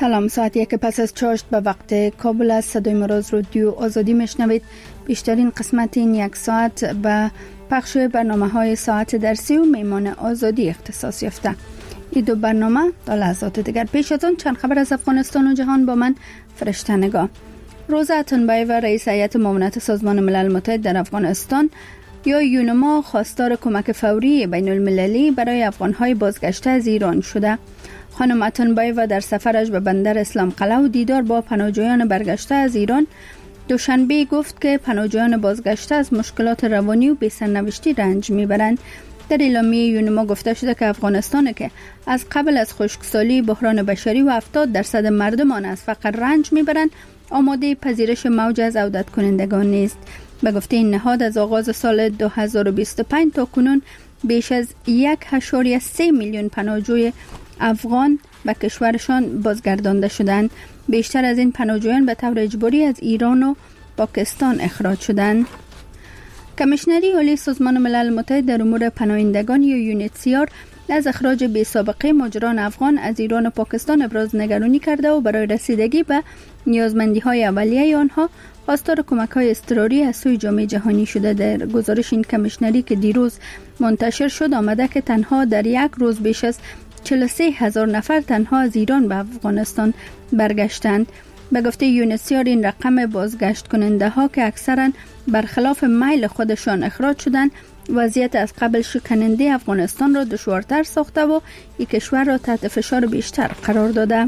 سلام، ساعت 1 پس از چاشت به وقت کابل است. صدای مراز رادیو آزادی میشنوید. بیشترین قسمت این یک ساعت به پخش برنامه های ساعت درسی و میمان آزادی اختصاص یافته. این دو برنامه تا لحظات دیگر. پیش از آن چند خبر از افغانستان و جهان با من فرشته نگاه. روزا اتنبایو رئیس هیئت معاونت سازمان ملل متحد در افغانستان یا یونما خواستار کمک فوری بین المللی برای افغانهای بازگشته از ایران شده. خانم اتنبایو در سفرش به بندر اسلام قلعه و دیدار با پناهجویان برگشته از ایران دوشنبه گفت که پناهجویان بازگشته از مشکلات روانی و بی‌سرنوشتی رنج میبرند. در اعلامیه یونما گفته شده که افغانستان که از قبل از خشکسالی، بحران بشری و 70% مردم آن از فقر رنج میبرند، آماده پذیرش موج از عودت کنندگان نیست. به گفته این نهاد از آغاز سال 2025 تا کنون بیش از 1.3 میلیون پناهجوی افغان به کشورشان بازگردانده شدند. بیشتر از این پناهجویان به طور اجباری از ایران و پاکستان اخراج شدند. کمیشنری عالی سازمان ملل متحد در امور پناهندگان یا یونیتسیار از اخراج بی سابقه مهاجران افغان از ایران و پاکستان ابراز نگرانی کرده و برای رسیدگی به نیازمندی‌های اولیه آنها خواستار کمک‌های اضطراری از سوی جامعه جهانی شده. در گزارش این کمیشنری که دیروز منتشر شد آمده که تنها در یک روز بیش از 43,000 نفر تنها از ایران به افغانستان برگشتند. به گفته یونیسیار این رقم بازگشت کننده ها که اکثرا برخلاف میل خودشان اخراج شدند وضعیت از قبل شکننده افغانستان را دشوارتر ساخته و این کشور را تحت فشار بیشتر قرار داده.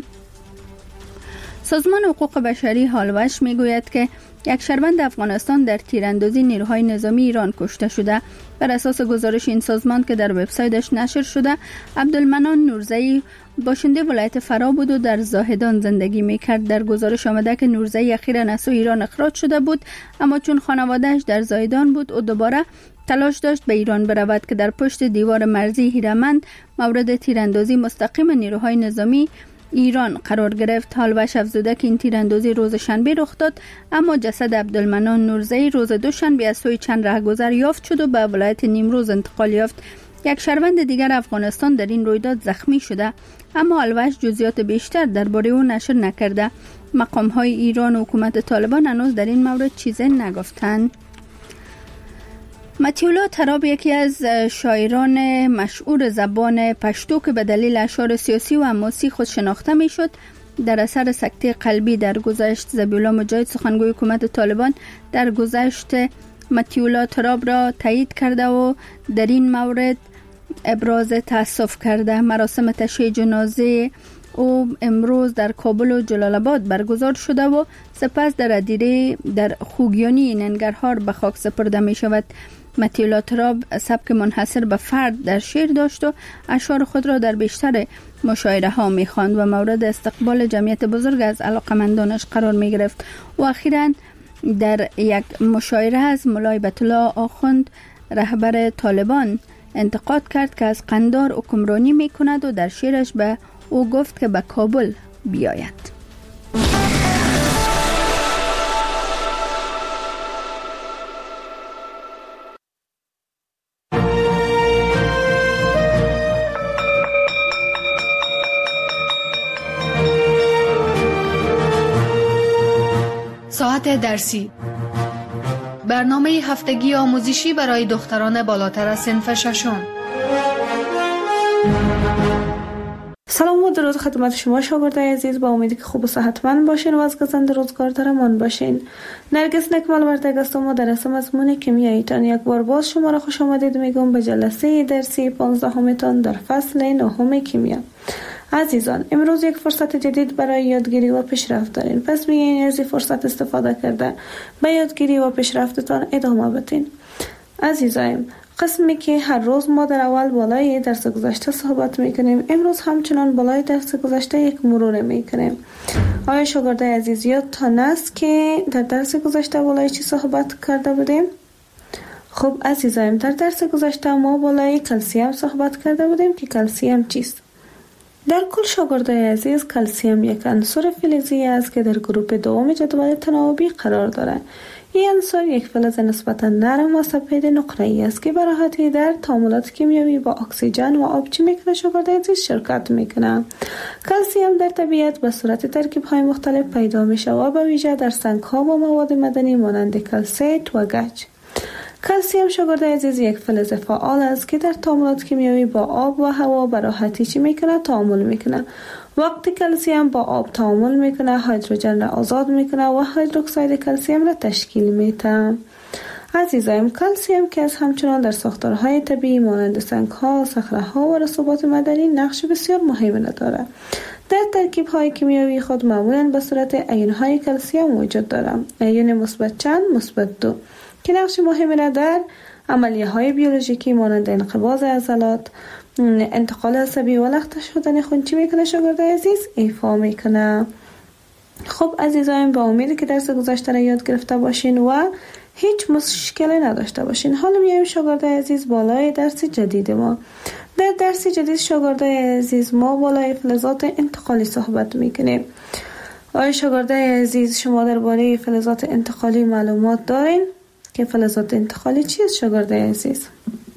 سازمان حقوق بشری هالوش میگوید که یک شهروند افغانستان در تیراندازی نیروهای نظامی ایران کشته شده. بر اساس گزارش این سازمان که در وبسایتش نشر شده، عبدالمنان نورزئی باشنده ولایت فرا بود و در زاهدان زندگی میکرد. در گزارش آمده که نورزئی اخیراً از سوی ایران اخراج شده بود، اما چون خانواده‌اش در زاهدان بود او دوباره تلاش داشت به ایران برود که در پشت دیوار مرزی هیرمند مورد تیراندازی مستقیم نیروهای نظامی ایران قرار گرفت. هالوش افزوده که این تیراندازی روز شنبه رخ داد، اما جسد عبدالمنان نورزئی روز دوشنبه از سوی چند رهگذر یافت شد و به ولایت نیمروز انتقال یافت. یک شهروند دیگر افغانستان در این رویداد زخمی شده، اما هالوش جزئیات بیشتر درباره او نشر نکرده. مقام‌های ایران و حکومت طالبان هنوز در این مورد چیزی نگفتند. متیولا تراب یکی از شاعران مشهور زبان پشتو که به دلیل اشعار سیاسی و حماسی خود شناخته می شد، در اثر سکته قلبی درگذشت. ذبیحالله مجاهد سخنگوی حکومت طالبان در گذشت متیولا تراب را تایید کرده و در این مورد ابراز تأسف کرده. مراسم تشییع جنازه او امروز در کابل و جلال آباد برگزار شده و سپس در ادیره در خوگیانی ننگرهار به خاک سپرده می شود. متیولا تراب سبک منحصر به فرد در شعر داشت و اشعار خود را در بیشتر مشاعره ها می خواند و مورد استقبال جمعیت بزرگ از علاقمندانش قرار می گرفت. و اخیراً در یک مشاعره از مولای بیت‌الله آخوند رهبر طالبان انتقاد کرد که از قندار حکمرانی می کند و در شعرش به او گفت که به کابل بیاید. ساعت درسی، برنامه هفتگی آموزشی برای دختران بالاتر از صنف ششم. سلام و درود خدمت شما شاگردای عزیز، با امیدی که خوب و صحتمند باشین و از گزند روزگار درمان باشین. نرگس نکمل وردگ هستم و درس مضمون کیمیاییتان یک بار باز شما را خوش آمدید میگم به جلسه درسی 15 تان در فصل 9 کیمیا. عزیزان، امروز یک فرصت جدید برای یادگیری و پیشرفت دارین، پس بیاین از این فرصت استفاده کرده به یادگیری و پیشرفتتان ادامه بدین. عزیزایم، قسمی که هر روز ما در اول بالای درس گذشته صحبت میکنیم، امروز همچنان بالای درس گذشته یک مرور میکنیم. آیا شاگردای عزیز یادتان است که در درس گذشته بالای چی صحبت کرده بودیم؟ خب عزیزایم، در درس گذشته ما بالای کلسیم صحبت کرده بودیم که کلسیم چیست؟ در کل شاگردای عزیز، کلسیم یک عنصر فلزی است که در گروپ دوم جدول تناوبی قرار دارد. این عنصر یک فلز نسبتا نرم و سفید نقره‌ای است که به راحتی در تعاملات کیمیایی با اکسیژن و آب چی میکنه؟ شکر عزیز شرکت میکنه. کلسیم در طبیعت به صورت ترکیب‌های مختلف پیدا میشه و به ویژه در سنگ‌ها و مواد معدنی مانند کلسیت و گچ. کلسیم شاگرد عزیز یک فلز فعال است که در تعاملات کیمیایی با آب و هوا به راحتی چی میکنه؟ تعامل میکنه. وقتی کلسیم با آب تعامل میکنه هیدروژن را آزاد میکنه و هیدروکساید کلسیم را تشکیل میده. عزیزایم، کلسیم که از همچنان در ساختارهای طبیعی مانند سنگ‌ها، صخره‌ها و رسوبات معدنی نقش بسیار مهمی دارد. در ترکیب‌های کیمیایی خود معمولاً به صورت آیون‌های کلسیم وجود دارد. آیون مثبت چند، مثبت 2 که نقش مهمی را در عملیه‌های بیولوژیکی مانند انقباض عضلات، انتقال عصبی و لخته شدن خون چی میکنه شاگرد عزیز؟ ایفا میکنه. خب عزیزایم، با امیدی که درس گذشته را یاد گرفته باشین و هیچ مشکلی نداشته باشین. حالا میایم شاگرد عزیز بالای درس جدید ما. در درس جدید شاگرد عزیز ما بالای فلزات انتقالی صحبت میکنیم. آیا شاگرد عزیز شما درباره فلزات انتقالی معلومات دارین؟ که فلزات انتقالی چیست شاگرد عزیز؟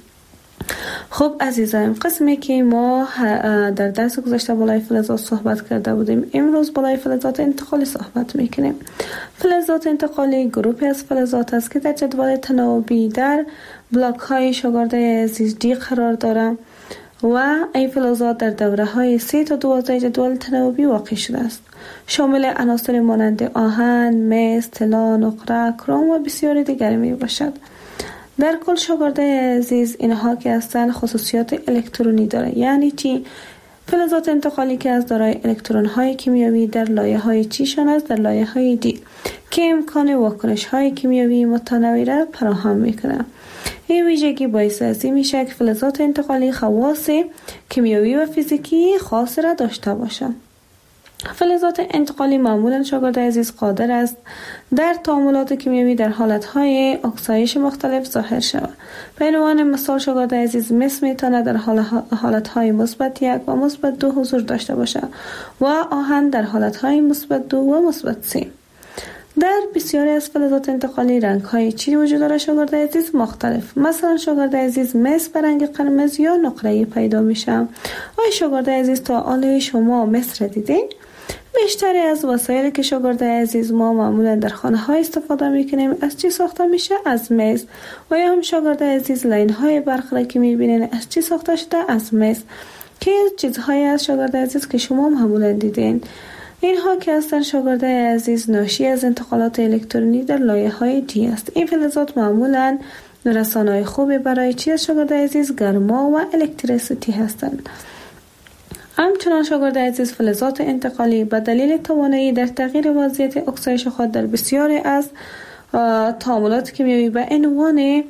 خب عزیزان، قسمی که ما در درس گذشته بالای فلزات صحبت کرده بودیم، امروز بالای فلزات انتقالی صحبت میکنیم. فلزات انتقالی گروهی از فلزات است که در جدول تناوبی در بلاک های شاگرد عزیز دی قرار دارند و این فلزات در دوره های 3 تا 12 جدول تناوبی واقع شده است. شامل عناصر مانند آهن، مس، طلا، نقره، کروم و بسیاری دیگر می باشد. در کل شاگرد عزیز اینها که هستند خصوصیات الکترونی دارند. یعنی چی؟ فلزات انتقالی که از دارای الکترون های کیمیایی در لایه های چی شان است؟ در لایه های دی که امکان واکنش های کیمیایی متنوع را فراهم میکنه. این ویژگی باعث از این میشه که فلزات انتقالی خواص کیمیایی و فیزیکی خاص را داشته باشند. فلزات انتقالی معمولا شاگرد عزیز قادر است در تعاملات کیمیایی در حالتهای اکسایش مختلف ظاهر شود. به عنوان مثال شاگرد عزیز مس میتونه در حالتهای مثبت 1 و مثبت 2 حضور داشته باشد و آهن در حالتهای مثبت 2 و مثبت 3. در بسیاری از فلزات انتقالی رنگ‌های چی وجود دارد شاگرد عزیز؟ مختلف. مثلا شاگرد عزیز مس به رنگ قرمز یا نقره‌ای پیدا میشه. آیا شاگرد عزیز تا حالا شما مس را دیدین؟ بیشتری از وسایلی که شاگرد عزیز ما معمولا در خانه ها استفاده میکنیم از چی ساخته میشه؟ از مس. و یا هم شاگرد عزیز لاین های برق را که میبینین از چی ساخته شده؟ از مس. که چیزهایی از شاگرد عزیز که شما معمولا دیدین. اینها که هستن شاگرد عزیز ناشی از انتقالات الکترونی در لایه های دی است. این فلزات معمولا رسانه‌های خوبی برای چی از شاگرد عزیز؟ گرما و الکتریسیته هستند. همچنان شاگرد عزیز فلزات انتقالی به دلیل توانایی در تغییر وضعیت اکسایش خود در بسیاری از تعاملات کیمیایی به عنوان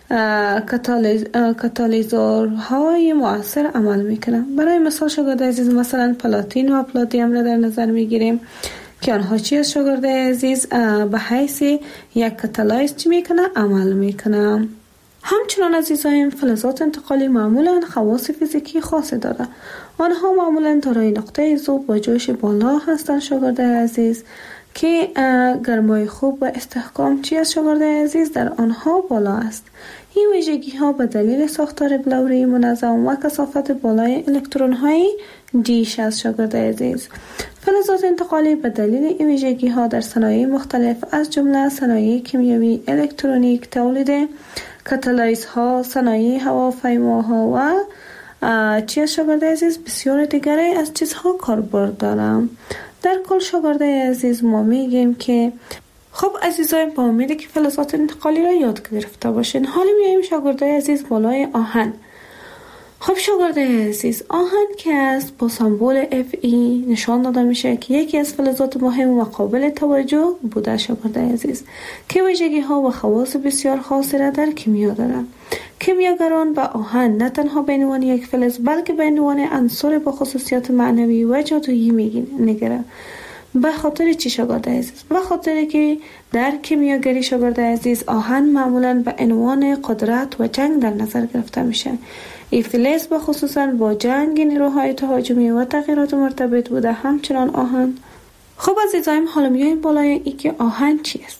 کاتالیزورهای مؤثر عمل میکنند. برای مثال شاگرد عزیز مثلا پلاتین و پلاتینیم را در نظر میگیریم که آنها چی از شاگرد عزیز به حیث یک کاتالیز چی میکنه؟ عمل میکنه. همچنان عزیزایم فلزات انتقالی معمولا خواص فیزیکی خاصی دارند. آنها معمولا دارای نقطه ذوب و جوش بالا هستند شاگرد عزیز که گرمای خوب و استحکام چی از شاگرد عزیز در آنها بالا است. این ویژگی ها به دلیل ساختار بلوری منظم و کثافت بالای الکترون های دیش از شاگرد عزیز. فلزات انتقالی به دلیل این ویژگی ها در صنایع مختلف از جمله صنایع کیمیایی، الکترونیک، تولید کاتالایز ها، صنایع هواپیماها و چی از شاگرد عزیز بسیار دیگری از چیزها کاربرد دارم. در کل شاگرد عزیز ما میگیم که خب عزیزای، با امیدی که فلزات انتقالی را یاد گرفته باشین. حالا میایم شاگرد عزیز بالای آهن. خب شاگرد عزیز، آهن که است با سمبل Fe نشان داده میشه که یکی از فلزات مهم و قابل توجه بوده شاگرد عزیز که ویژگی ها و خواص بسیار خاصی را در کیمیا دارند. کیمیاگران به آهن نه تنها به عنوان یک فلز بلکه به عنوان عنصر با خصوصیات معنوی و جادویی میگیرند. به خاطر چی شاگرد عزیز؟ به خاطر که در کیمیاگری شاگرد عزیز آهن معمولا به عنوان قدرت و جنگ در نظر گرفته میشه. این فلز به خصوصا با جنگ، نیروهای تهاجمی و تغییرات مرتبط بوده. همچنان آهن. خب عزیزایم، حالا میایم بالای ای که آهن چی است.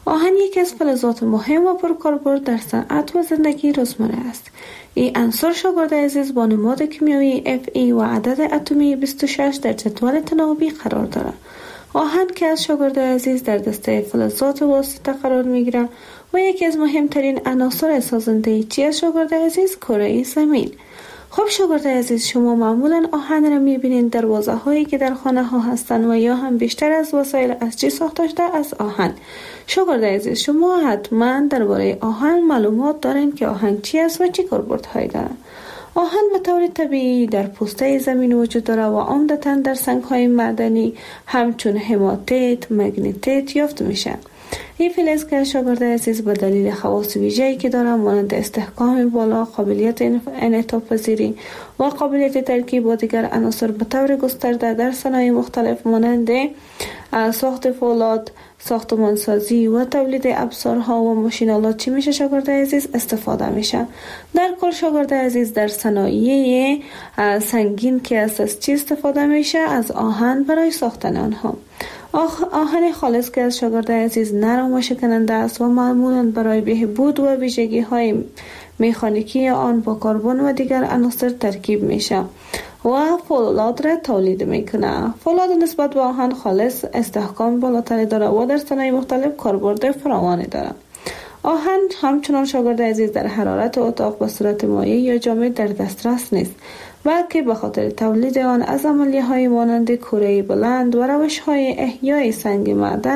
آهن یکی از فلزات مهم و پرکاربرد در صنعت و زندگی روزمره است. این عنصر شاگرد عزیز با نماد کیمیایی Fe و عدد اتمی 26 در جدول تناوبی قرار دارد. آهن که از شاگرد عزیز در دسته فلزات واسطه قرار میگیرد و یکی از مهمترین عناصر سازنده چی از شاگرد عزیز کره زمین. خب شاگرد عزیز، شما معمولا آهن را میبینید در واژه هایی که در خانه ها هستند و یا هم بیشتر از وسایل از چی ساخته شده؟ از آهن. شاگرد عزیز، شما حتما درباره آهن معلومات دارین که آهن چی است و چه کاربردهایی دارد. آهن به طور طبیعی در پوسته زمین وجود دارد و عمدتاً در سنگ‌های معدنی همچون هماتیت، مگنیتیت یافت میشه. این فلز که شاگرد عزیز به دلیل خواص ویژه‌ای که دارد مانند استحکام بالا، قابلیت انعطاف پذیری و قابلیت ترکیب با دیگر عناصر به طور گسترده در صنایع مختلف مانند ساخت فولاد، ساختمانسازی و تولید ابزارها و ماشین‌آلات چی میشه شاگرد عزیز استفاده میشه. در کل شاگرد عزیز در صنایع سنگین که از چی استفاده میشه؟ از آهن برای ساختن آنها. آهن خالص که از شاگرد عزیز نرم و شکننده است و معمولاً برای بهبود و ویژگی‌های مکانیکی آن با کربن و دیگر عناصر ترکیب میشه و فولاد را تولید میکنه. فولاد نسبت به آهن خالص استحکام بالاتری داره و در صنایع مختلف کاربرد فراوانی داره. آهن همچنان شاگرد عزیز در حرارت اتاق به صورت مایع یا جامد در دسترس نیست و که به خاطر تولید آن از عملیه‌های مانند کره بلند و روش‌های احیای سنگ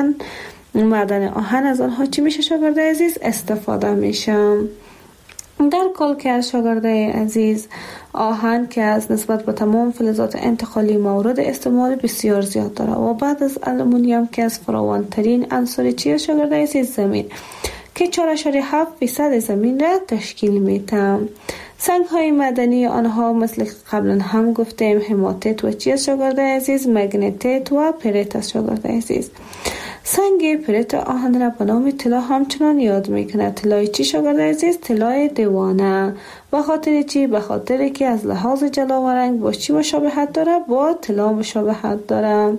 معدن آهن از آنها چی میشه شاگرد عزیز استفاده میشه. در کل که از شاگرد عزیز آهن که از نسبت به تمام فلزات انتقالی مورد استعمال بسیار زیاد داره و بعد از آلومینیوم که از فراوانترین عنصر چی از شاگرد عزیز زمین که 4.7% زمین را تشکیل میده. سنگ های معدنی آنها مثل قبلا هم گفتیم هماتیت و چی از شاگرد عزیز مگنیتیت و پریت از شاگرد عزیز. سنگ پریت آهن را به نام طلا همچنان یاد میکنه. طلای چی شاگرد عزیز؟ طلای دیوانه. به خاطر چی؟ به خاطر که از لحاظ جلا و رنگ با چی مشابهت داره؟ با طلا مشابهت داره.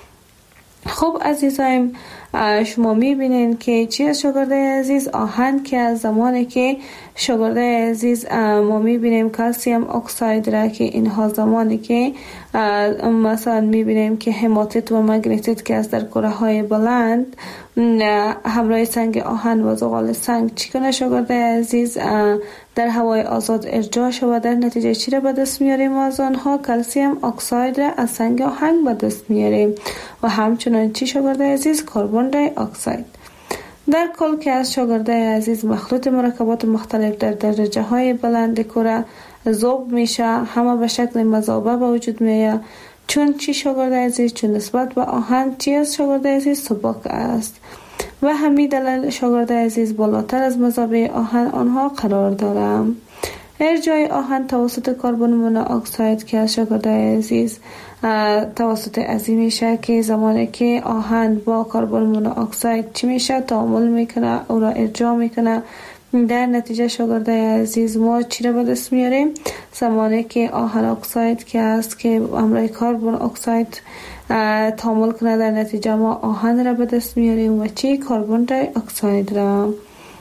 خب عزیزایم، شما میبینین که چی از شاگرد عزیز آهن که از زمانی که شاگرد عزیز ما میبینیم کلسیم اکساید را که اینها زمانی که مثلا میبینیم که هماتیت و مگنیتیت که از در کره های بلند همراه سنگ آهن و زغال سنگ چی کنه شاگرد عزیز در هوای آزاد ارجاع شود. در نتیجه چی را به دست میاریم؟ از آنها کلسیم اکساید را از سنگ آهن به دست میاریم و همچنان چی شاگرد عزیز کربن دی اکساید. در کل که از شاگرد عزیز مخلوط مرکبات مختلف در درجه های بلند کره ذوب میشه، همه به شکل مذابه به وجود میاد. چون چی شاگرد عزیز؟ چون نسبت به آهن چی از شاگرد عزیز سبک است و همین دلیل شاگرد عزیز بالاتر از مذابه آهن آنها قرار داره. ارجاع آهن توسط کربن مونوکساید که از شاگرد عزیز توسط عظیم میشه که زمانی که آهن با کربن مونوکساید چی میشه؟ تعامل میکنه، او را ارجاع میکنه. در نتیجه شاگرد عزیز ما چی را به دست میاریم؟ زمانی که آهن اکساید که است که همراه کربن اکساید تعامل کنه، در نتیجه ما آهن را به دست میاریم و چی؟ کربن دی اکساید را.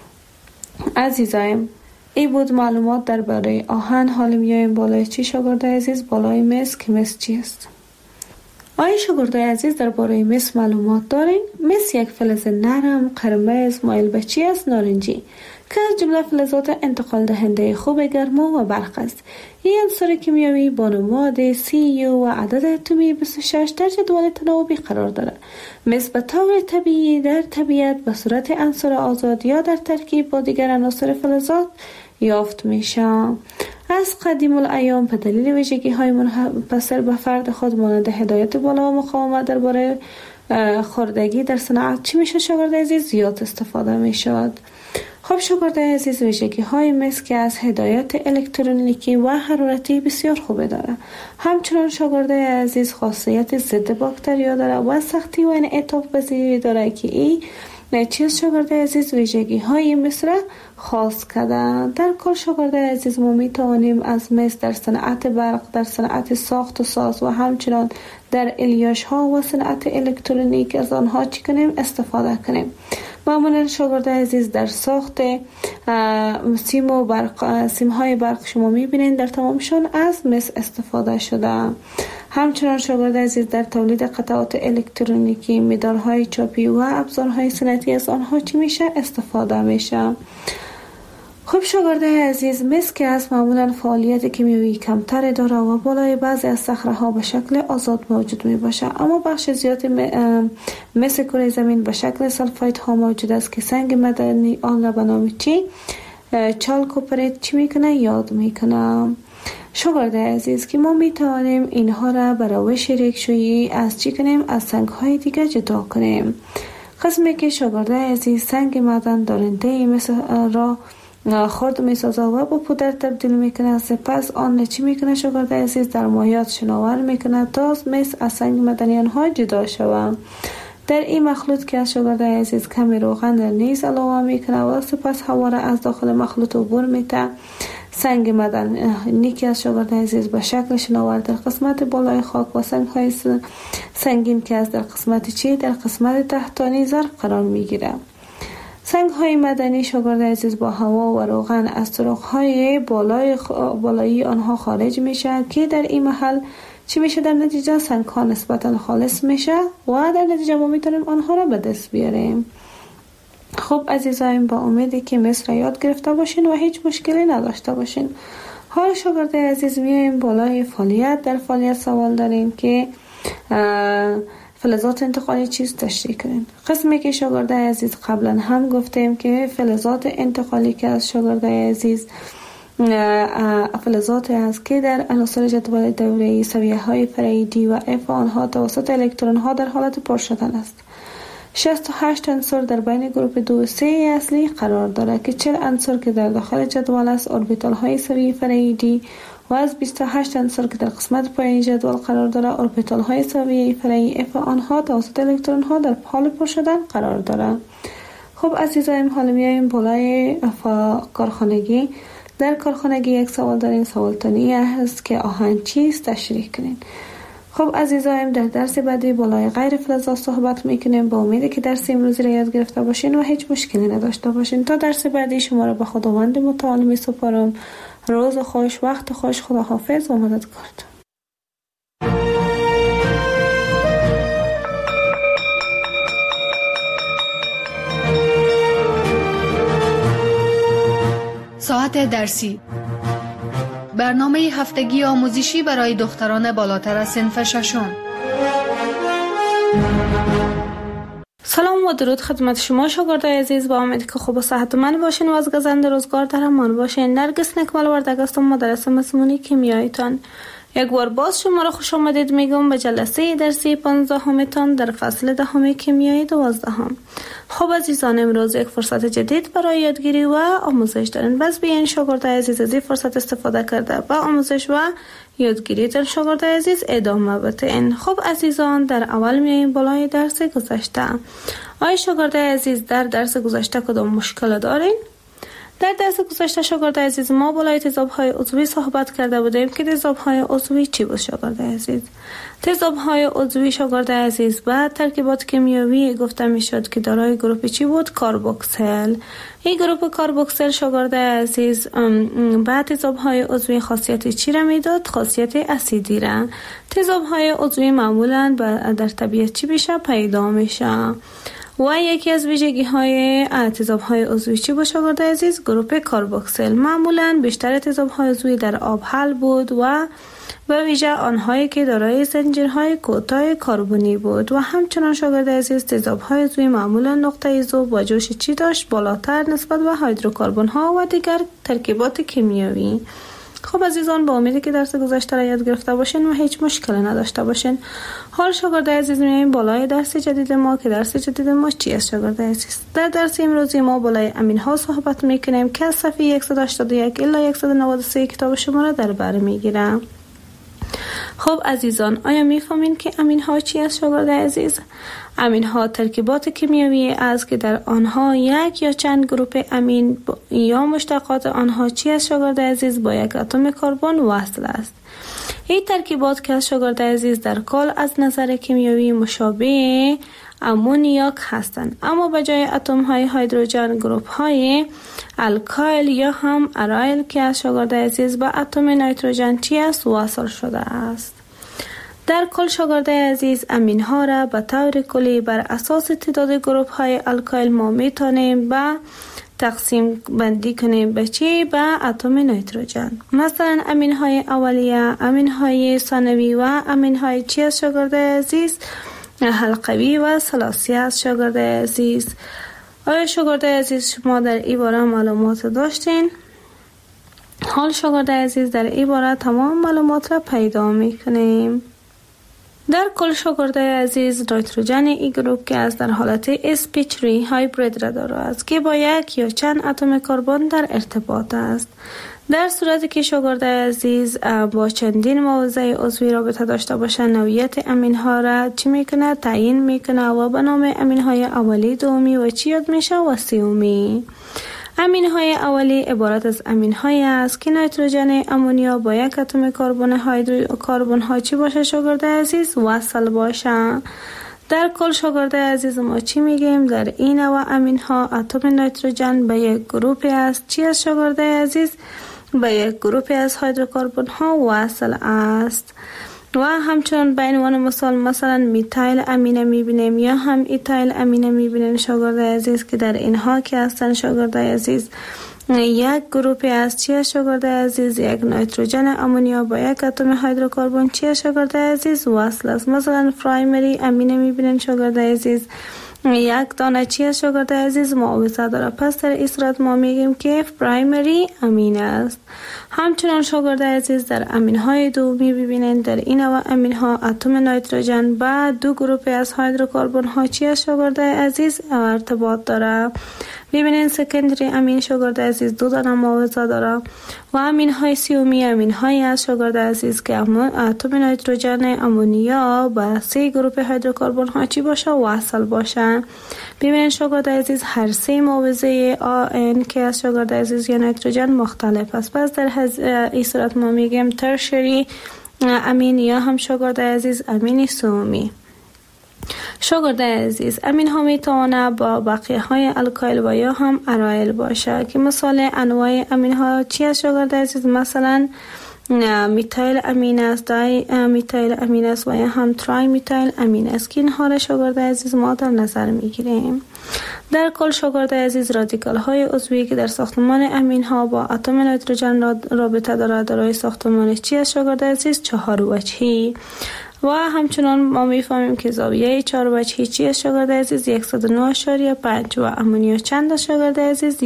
عزیزایم، این بود معلومات درباره آهن. حالا میایم بالای چی شاگرد عزیز؟ بالای مس که مس چی است؟ آیا شاگرد عزیز درباره مس معلومات دارین؟ مس یک فلز نرم قرمز مایل به چی است؟ نارنجی که از جمله فلزات انتقال دهنده خوب گرما و برق است. این عنصر کیمیایی با نماد Cu و عدد اتمی 26 در جدول تناوبی قرار دارد. مس به طور طبیعی در طبیعت به صورت عنصر آزاد یا در ترکیب با دیگر عناصر فلزات یافت میشه. از قدیم الایام به دلیل ویژگی‌های منحصر به فرد خود مانند هدایت بالا و مقاومت درباره خوردگی در صنعت چی میشه شاگرد عزیز؟ زیاد استفاده میشد. خب شاگرد عزیز، ویژگی‌های مس که از هدایت الکترونیکی و حرارتی بسیار خوبه داره. همچنان شاگرد عزیز خاصیت ضد باکتریا داره و سختی و انعطاف پذیری داره که این چیز شاگرد عزیز ویژگی های مس را خاص کردن. در کار شاگرد عزیز ما می توانیم از مس در صنعت برق، در صنعت ساخت و ساز و همچنان در الیاش ها و صنعت الکترونیک از آنها چی کنیم؟ استفاده کنیم. معمولا شاگرد عزیز در ساخت سیم های برق شما میبینید در تمامشان از مس استفاده شده. همچنان شاگرد عزیز در تولید قطعات الکترونیکی، مدارهای چاپی و ابزارهای صنعتی از آنها چی میشه؟ استفاده میشه. خب شاگرد عزیز مس که از معمولا فعالیت کیمیایی کمتر داره و بالای بعضی از صخره‌ها به شکل آزاد موجود می باشه، اما بخش زیادی مس کره زمین به شکل سلفایت ها موجود است که سنگ معدنی آن را به نام چی؟ چالکوپریت چی میکنه؟ یاد میکنه. شاگرد عزیز که ما می توانیم اینها را به روش ریکشویی از چی کنیم؟ از سنگ های دیگه جدا کنیم. قسمی که شاگرد عزیز سنگ معدن دارنده مس را خرد می سازه و با پودر تبدیل میکنه، سپس آن چی میکنه شاگرد عزیز؟ در مایات شناور میکنه تا مس از سنگ معدنی آنها جدا شود. در این مخلوط که از شاگرد عزیز کمی روغن در نیز علاوه میکنه و سپس هوا را از داخل مخلوط عبور میده. سنگ معدنی که از شاگرد عزیز به شکل شناور در قسمت بالای خاک و سنگ های سنگین که از در قسمت چی؟ در قسمت تحتانی ظرف قرار میگیره. سنگ های معدنی شاگرد عزیز با هوا و روغن از سوراخ های بالایی آنها خارج میشه که در این محل چی میشه؟ در نتیجه سنگ ها نسبتا خالص میشه و در نتیجه ما میتونیم آنها را به دست بیاریم. خب عزیزایم، با امیدی که مس را یاد گرفته باشین و هیچ مشکلی نداشته باشین. حال شاگرد عزیز میایم بالای فعالیت. در فعالیت سوال داریم که فلزات انتقالی چیز تشریح کنین. قسمی که شاگرد عزیز قبلا هم گفتیم که فلزات انتقالی که از شاگرد عزیز فلزات است که در عناصر جدول دوره‌ای سویه های فرعی دی و اف آنها توسط الکترون ها در حالت پر شدن است. 68 عنصر در بین گروپ 2 و 3 اصلی قرار دارد که 40 عنصر که در داخل جدول است اوربیتال های سویه فرعی دی و از 28 عنصر که در قسمت پایین جدول قرار دارد اوربیتال های سویه فرعی اف آنها توسط الکترون ها در حال پر شدن قرار دارد. خب عزیزایم، حالا میایم بالای کارخانگی. در کارخانگی یک سوال داریم. سوال تانی است که آهن چیست؟ تشریح کنین. خب عزیزایم، در درس بعدی بالای غیر فلزات صحبت میکنیم. با امیدی که درس امروزی را یاد گرفته باشین و هیچ مشکلی نداشته باشین. تا درس بعدی شما را به خداوند متعال میسپارم. روز خوش، وقت خوش، خداحافظ و مددکارتون. ساعت درسی، برنامه هفتگی آموزشی برای دختران بالاتر از صنف ششم. سلام و درود خدمت شما شاگردای عزیز. با امیدی که خوب و صحتمند باشین و از گزند روزگار در امان باشین. نرگس نکمل وردگ هستم، مدرس مصمونی کیمیاییتان. یک بار باز شما را خوش آمدید میگم به جلسه درسی 15 تان در فصل 10 کیمیای 12. خب عزیزان، امروز یک فرصت جدید برای یادگیری و آموزش دارین. بس بیاین شاگردای عزیز از این فرصت استفاده کرده با آموزش و یادگیری تر شاگردای عزیز ادامه بدین. خب عزیزان، در اول میایم بالای درس گذشته. آیا شاگردای عزیز در درس گذشته کدام مشکل دارین؟ در درس گذشته شاگرد عزیز ما بالای تضادهای عضوی صحبت کرده بودیم که تضادهای عضوی چی بود شاگرد عزیز؟ تضادهای عضوی شاگرد عزیز بعد ترکیبات کیمیایی گفته میشد که دارای گروپ چی بود؟ کاربوکسل. این گروپ کاربوکسل شاگرد عزیز بعد تضادهای عضوی خاصیت چی را میداد؟ خاصیت اسیدی را. تضادهای عضوی معمولا در طبیعت چی میشه؟ پیدا میشه. و یکی از ویژگی های تضاد های عضوی چی بود شاگرد عزیز؟ گروپ کاربوکسل. معمولا بیشتر تضاد های عضوی در آب حل بود و به ویژه آنهایی که دارای زنجیرهای کوتاه کربنی بود. و همچنان شاگرد عزیز تضاد های عضوی معمولا نقطه ذوب و جوش چی داشت؟ بالاتر نسبت به هیدروکربن ها و دیگر ترکیبات کیمیایی. خب عزیزان، با امیدی که درس گذشته را یاد گرفته باشین و هیچ مشکلی نداشته باشین. حال شاگرد عزیز میایم بالای درس جدید ما که درس جدید ما چی است شاگرد عزیز؟ در درس امروزی ما بالای امین ها صحبت میکنیم که از صفحه 181 الی 193 کتاب شما را در بر میگیرم. خب عزیزان، آیا میفهمین که امین ها چی است شاگرد عزیز؟ امین ها ترکیبات کیمیایی است که در آنها یک یا چند گروپ امین یا مشتقات آنها چی است شاگرد عزیز با یک اتم کربن وصل است. این ترکیبات که شاگرد عزیز در کل از نظر کیمیایی مشابه امونیاک هستند، اما به جای اتم های هیدروژن گروپ های الکایل یا هم ارایل که از شاگرد عزیز به اتم نیتروژن چی است وصل شده است. در کل شاگرد عزیز امین ها را به طور کلی بر اساس تعداد گروپ های الکایل ما میتونیم به تقسیم بندی کنیم به چی؟ به اتم نیتروژن. مثلا امین های اولیه، امین های ثانوی و امین های چی است شاگرد عزیز؟ حلقوی و ثلاثی است شاگرد عزیز. آیا شاگرد عزیز شما در این باره معلومات داشتین؟ حال شاگرد عزیز در این باره تمام معلومات را پیدا میکنیم. در کل شاگرد عزیز نیتروژن این گروپ که از در حالت sp3 هایبرید را دارد است که با یک یا چند اتم کربن در ارتباط است. در صورتی که شاگرد عزیز با چندین موضع عضوی رابطه داشته باشه، نوعیت امین ها را چی میکنه؟ تعیین میکنه و به نام امین های اولی، دومی و چی یاد میشه؟ و سومی. امین های اولی عبارت از امین های است که نیتروژن امونیا با یک اتم کربن ها چی باشه شاگرد عزیز؟ وصل باشه. در کل شاگرد عزیز ما چی میگیم؟ در این نوع امین ها اتم نیتروژن به یک گروپ است چی است شاگرد عزیز؟ به یک گروپ از هیدروکربن ها وصل است. و همچنان به عنوان مثلا میتایل امینه میبینیم یا هم ایتایل امینه میبینیم شاگرد عزیز که در اینها که هستن شاگرد عزیز یک گروپ است چی است شاگرد عزیز؟ یک نیتروژن امونیا با یک اتم هیدروکربن چی است شاگرد عزیز؟ وصل است. مثلا پرایمری امینه میبینیم شاگرد عزیز یک دانه چی است شاگرد عزیز؟ معاوضه داره. پس در این صورت ما میگیم که پرایمری امین است. همچنان شاگرد عزیز در امین های دومی ببینید در این نوع امین ها اتم نیتروژن با دو گروپ از هیدروکربن ها چی است شاگرد عزیز؟ ارتباط داره. ببینید سکندری امین شاگرد عزیز دو دانه معاوضه داره و امین های سومی امین های است شاگرد عزیز که اتم نیتروژن امونیا با سه گروپ هیدروکربن ها چی باشه؟ وصل باشه. ببینید شاگرد عزیز هر سه معاوضه آن که از شاگرد عزیز یا نیتروژن مختلف است. پس در این صورت ما میگیم ترشری امین یا هم شاگرد عزیز امین سومی. شاگرد عزیز امین ها میتونه با بقیه های الکایل و یا هم ارایل باشه که مثال انواع امین ها چی است شاگرد عزیز؟ مثلا میتایل امین است، دای میتایل امین است و یا هم ترای میتایل امین است که اینها را شاگرد عزیز ما در نظر میگیریم. در کل شاگرد عزیز رادیکال های عضوی که در ساختمان امین ها با اتم نیتروژن رابطه دارد دارای ساختمان چی است شاگرد عزیز؟ 4 وجهی. و همچنان ما میفهمیم که زاویه 4 وجهی چی است شاگرد عزیز؟ 109.5 و امونیا چند است شاگرد عزیز؟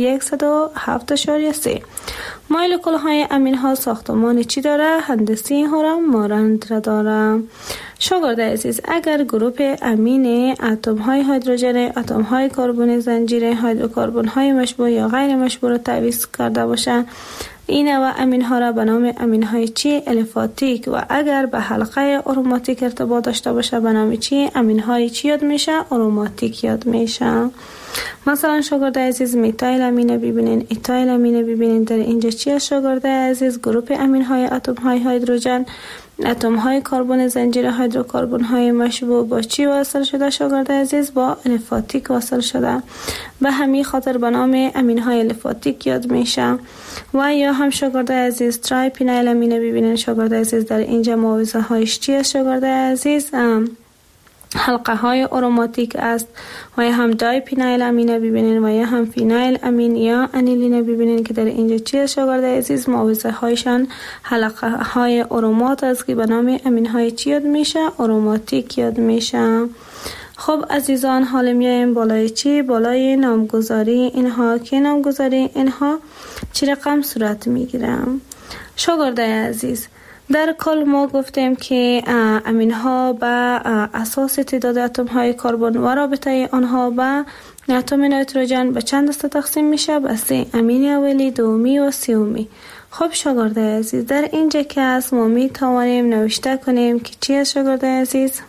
107.3. مولکول های امین ها ساختمان چی داره؟ هندسی ها را مانند را داره. شاگرد عزیز اگر گروپ امین اتم های هیدروژن، اتم های کربن زنجیر هیدروکربن های مشبوع یا غیر مشبوع را تعویض کرده باشه، این نوع امین ها را به نام امین های چی؟ الیفاتیک. و اگر به حلقه اروماتیک ارتباط داشته باشه به نام چی؟ امین های چی یاد میشه؟ اروماتیک یاد میشه. مثلا شاگرد عزیز میتایل امینه ببینین، ایتایل امینه ببینین. در اینجا چی است شاگرد عزیز؟ گروپ امین های اتم های هیدروژن، اتم های کربن زنجیر هیدروکربن های مشبوع با چی وصل شده شاگرد عزیز؟ با الیفاتیک وصل شده. به همین خاطر به نام امین های الیفاتیک یاد میشه. و یا هم شاگرد عزیز ترای پینایل امینه ببینین شاگرد عزیز در اینجا معاوضه هایش چی است شاگرد عزیز؟ حلقه های اروماتیک است. و یا هم دای پینایل امینه ببینین و یا هم فینایل امین یا انیلینه ببینین که در اینجا چی است شاگرد عزیز؟ معاوضه هایشان حلقه های ارومات است که به نام امین های چی یاد میشه؟ اروماتیک یاد میشه. خب عزیزان حالا میایم بالای چی؟ بالای نامگذاری اینها که نامگذاری اینها چی رقم صورت میگیرم شاگرد عزیز؟ در کل ما گفتیم که امین ها به اساس تعداد اتم های کربن و رابطه آنها به اتم نیتروژن به چند دسته تقسیم میشه؟ به 3 امین اولی، دومی و سومی. خب شاگرده عزیز، در اینجا که است ما می توانیم نوشته کنیم که چی است شاگرده عزیز؟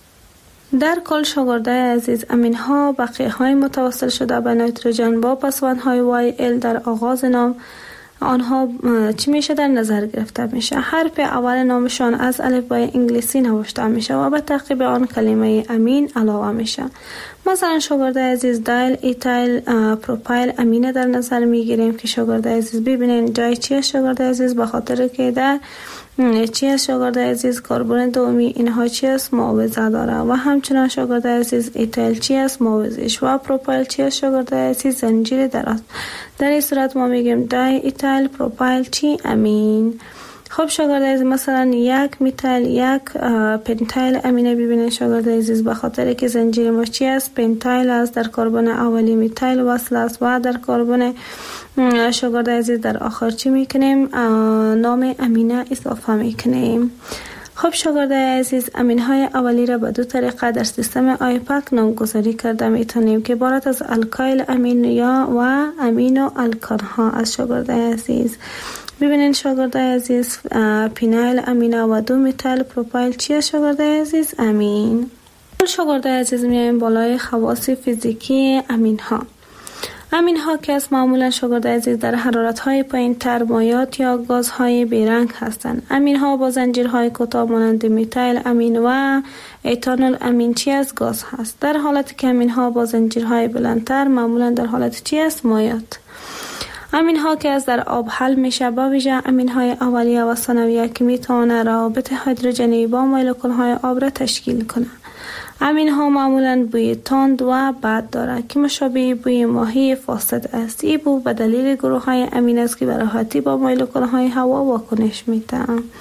در کل شاگرده عزیز، امین ها بقیه های متوسل شده به نیتروژن با پسوند های وای ال در آغاز نام آنها چی میشه در نظر گرفته میشه. حرف اول نامشان از الفبای انگلیسی نوشته میشه و به تعقیب آن کلمه امین علاوه میشه. مثلا شاگرده عزیز دایل ایتایل پروپایل امینه در نظر میگیریم که شاگرده عزیز ببینین جای چیه شاگرده عزیز، به خاطر که در چی است شاگرده عزیز کربن دومی اینها چی است معاوضه داره و همچنان شاگرده عزیز ایتایل چی است معاوضش و پروپایل چی است شاگرده عزیز زنجیر دراز. در این صورت ما میگیم دای ایتایل پروپایل چی امین. خب شاگرده عزیز مثلا یک میتایل یک پنتایل امینه ببینید شاگرده عزیز به خاطر که زنجیر ما چی است پنتایل است، در کربن اولی میتایل وصل است و در کربن شاگرده عزیز در آخر چی میکنیم نام امینه اضافه میکنیم. خب شاگرده عزیز امین های اولی را به دو طریقه در سیستم آیپک نامگذاری کرده میتونیم که عبارت از الکایل امین یا و امینو الکان ها از شاگرده عزیز. ببینید شاگرده عزیز پینایل امینه و دو میتایل پروپایل چیه شاگرده عزیز امین. شاگرده عزیز میایم بالای خواص فیزیکی امین ها. امین ها که از معمولا شاگرده عزیز در حرارت های پایین تر مایات یا گاز های بیرنگ هستند. امین ها با زنجیرهای کوتاه مانند میتایل امین و ایتانول امین چی از گاز هست، در حالتی که امین ها با زنجیرهای بلندتر معمولا در حالت چی است مایات. امین ها که از در آب حل میشه با ویژه امین های اولیه و ثانویه که میتونه روابط هیدروژنی با مولکول های آب را تشکیل کنه. امین ها معمولا بوی تند و بد داره که مشابه بوی ماهی فاسد است. این بو به دلیل گروه های امین است که به راحتی با مولکول های هوا واکنش میده.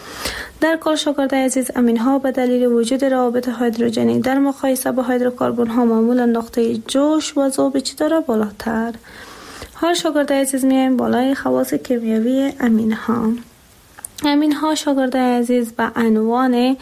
در کل شاگرده عزیز امین ها به دلیل وجود روابط هیدروژنی در مقایسه با هیدروکربن ها معمولا نقطه جوش و ذوب چی داره بالاتر. حال شاگرده عزیز میایم بالای خواص کیمیایی امین ها. امین ها شاگرده عزیز به عنوان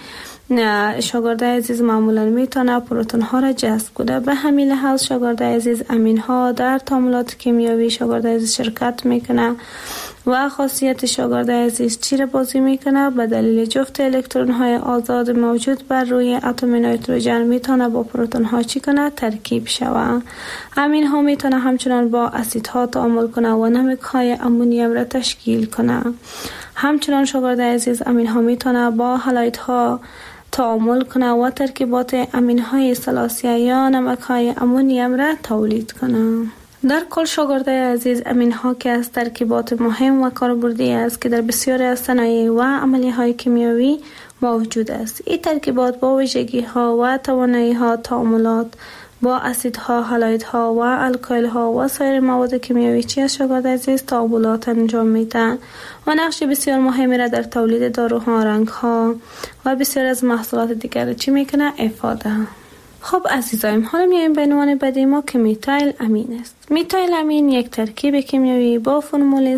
شاگرده عزیز معمولا میتونه پروتون ها را جذب کنه. به همین لحاظ شاگرده عزیز امین ها در تعاملات کیمیایی شاگرده عزیز شرکت میکنه و خاصیت شاگرده عزیز چی را بازی میکنه؟ به دلیل جفت الکترون های آزاد موجود بر روی اتم نیتروژن میتونه با پروتون ها چی کنه؟ ترکیب شوه. امین ها میتونه همچنان با اسیدها تعامل کنه و نمک های امونیم را تشکیل کنه. همچنان شاگرده عزیز امین ها میتونه با هالایدها تعامل کنه و ترکیبات امین های ثلاثیه یا نمک های امونیم را تولید کنه. در کل شاگرده عزیز امین ها که از ترکیبات مهم و کاربردی است که در بسیاری از صنایع و عملیه های کیمیایی موجود است. این ترکیبات با ویژگی ها و توانایی ها تعاملات با اسیدها، هالایدها و الکایلها و سایر مواد کیمیایی چی از شاگرده عزیز تعاملات انجام میدن و نقش بسیار مهمی را در تولید داروها، رنگها و بسیار از محصولات دیگر چی میکنه ایفاده. خب عزیزایم حالا میایم به عنوان بعدی ما که میتایل امین است. میتایل امین یک ترکیب کیمیایی با فرمول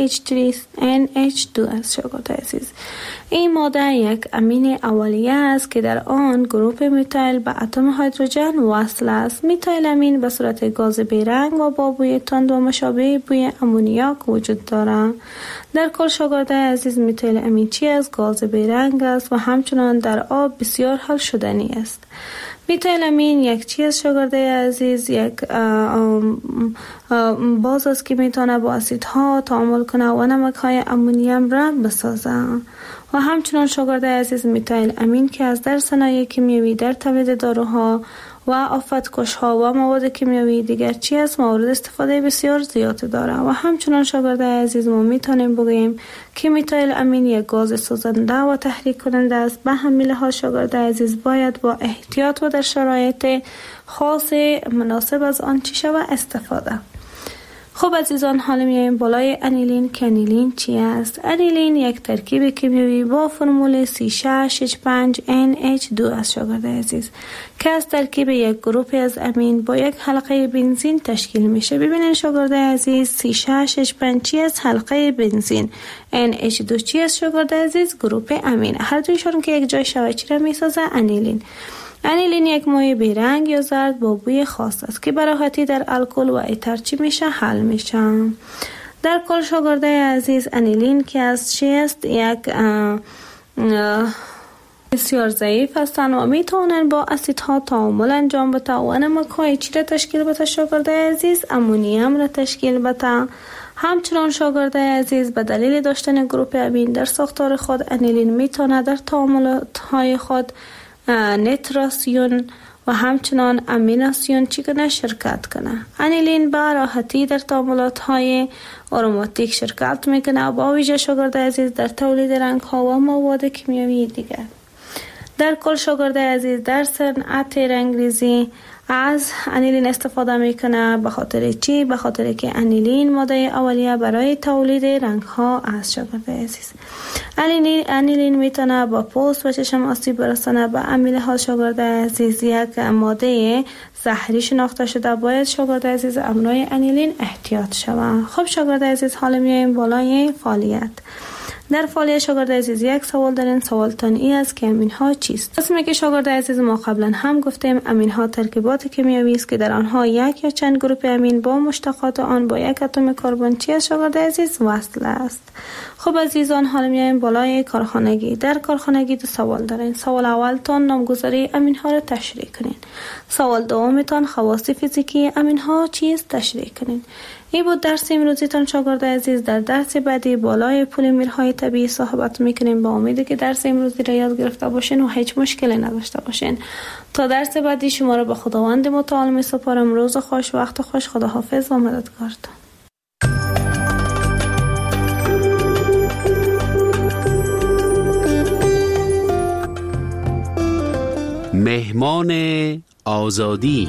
CH3NH2 است شاگرده عزیز. این ماده یک امین اولیه است که در آن گروپ میتایل به اتم هیدروژن وصل است. میتایل امین به صورت گاز بیرنگ و با بوی تند و مشابه بوی امونیاک وجود دارد. در کل شاگرده عزیز میتایل امین چی از گاز بیرنگ است و همچنان در آب بسیار حل شدنی است. میتایل امین یک چیز شاگرده عزیز یک باز است که میتونه با اسیدها تعامل کنه و نمک های امونیم را بسازه. و همچنان شاگرده عزیز میتایل امین که از در صنایع کیمیایی در تولید داروها و آفتکش ها و مواد کیمیایی دیگر چی است مورد استفاده بسیار زیاد داره. و همچنان شاگرده عزیز ما میتونیم بگوییم که میتایل امین یک گاز سوزنده و تحریک کننده است. به همین لحاظ شاگرده عزیز باید با احتیاط و در شرایط خاص مناسب از آن چی شود استفاده. خب عزیزان حالا میایم بالای انیلین که انیلین چی است؟ انیلین یک ترکیب کیمیایی با فرمول C6H5NH2 است شاگرده عزیز که از ترکیب یک گروه از امین با یک حلقه بنزین تشکیل میشه. ببینید شاگرده عزیز C6H5 چی است؟ حلقه بنزین. NH2 چی است شاگرده عزیز؟ گروه امین. هر دویشون که یک جای شود چی را میسازه؟ انیلین. انیلین یک مایع بیرنگ یا زرد با بوی خاص است که به راحتی در الکل و ایتر چی میشه؟ حل میشه. در کل شاگرده عزیز انیلین که از چیست یک بسیار ضعیف هستند و میتونن با اسیدها تعامل انجام بده و نمک‌های چی را تشکیل بده شاگرده عزیز؟ امونیم را تشکیل بده. همچنان شاگرده عزیز به دلیل داشتن گروپ امین در ساختار خود انیلین میتونه در تعاملات خود نیتراسیون و همچنان امیناسیون چی کنه؟ شرکت کنه. انیلین به راحتی در تعاملات های آروماتیک شرکت میکنه و با ویژه شاگرده عزیز در تولید رنگ ها و مواد کیمیایی دیگر. در کل شاگرده عزیز در صنعت رنگریزی از انیلین استفاده میکنه. به خاطر چی؟ به خاطر که انیلین ماده اولیه برای تولید رنگ ها است. شاگرده عزیز انیلین میتونه با پوست و چشم آسیب برسانه. به امیل ها شاگرده عزیز یک ماده زهری شناخته شده. باید شاگرده عزیز امرای انیلین احتیاط شود. خب شاگرده عزیز حالا میایم بالای فعالیت. در فعالیت شاگرده عزیز یک سوال دارین. سوالتان این است که امین ها چیست؟ اسمی که شاگرده عزیز ما قبلا هم گفتیم امین ها ترکیبات کیمیایی است که در آنها یک یا چند گروپ امین با مشتقات آن با یک اتم کربن چی است شاگرده عزیز؟ وصل است. خب عزیزان حالا میایم بالای کارخانگی. در کارخانگی دو سوال دارین. سوال اولتان نامگذاری امین ها را تشریح کنین. سوال دومتان خواص فیزیکی امین ها چیست؟ تشریح کنین. این بود درس امروزیتان شاگرد عزیز. در درس بعدی بالای پلیمرهای طبیعی صحبت میکنیم. با امیدی که درس امروزی را یاد گرفته باشین و هیچ مشکلی نداشته باشین. تا درس بعدی شما را به خداوند متعال میسپارم. روز خوش، وقت خوش. خداحافظ و مددگارتان. مهمان آزادی.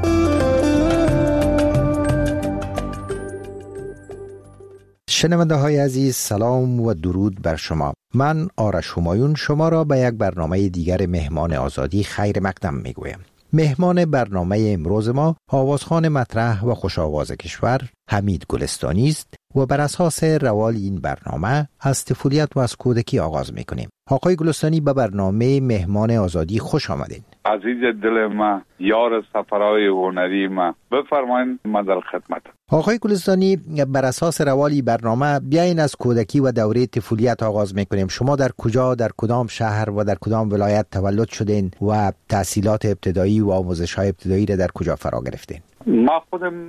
شنونده های عزیز، سلام و درود بر شما. من آرش همایون شما را به یک برنامه دیگر مهمان آزادی خیر مقدم میگویم. مهمان برنامه امروز ما آوازخوان مطرح و خوش آواز کشور حمید گلستانی است و بر اساس روال این برنامه از طفولیت و از کودکی آغاز میکنیم. آقای گلستانی به برنامه مهمان آزادی خوش آمدین. عزیز دل ما، یار سفرهای هنری ما، بفرمایید ما در خدمت. آقای گلستانی، بر اساس روالی برنامه بیاین از کودکی و دوره طفولیت آغاز میکنیم. شما در کجا، در کدام شهر و در کدام ولایت تولد شدین و تحصیلات ابتدایی و آموزش‌های ابتدایی را در کجا فرا گرفتین؟ ما خودم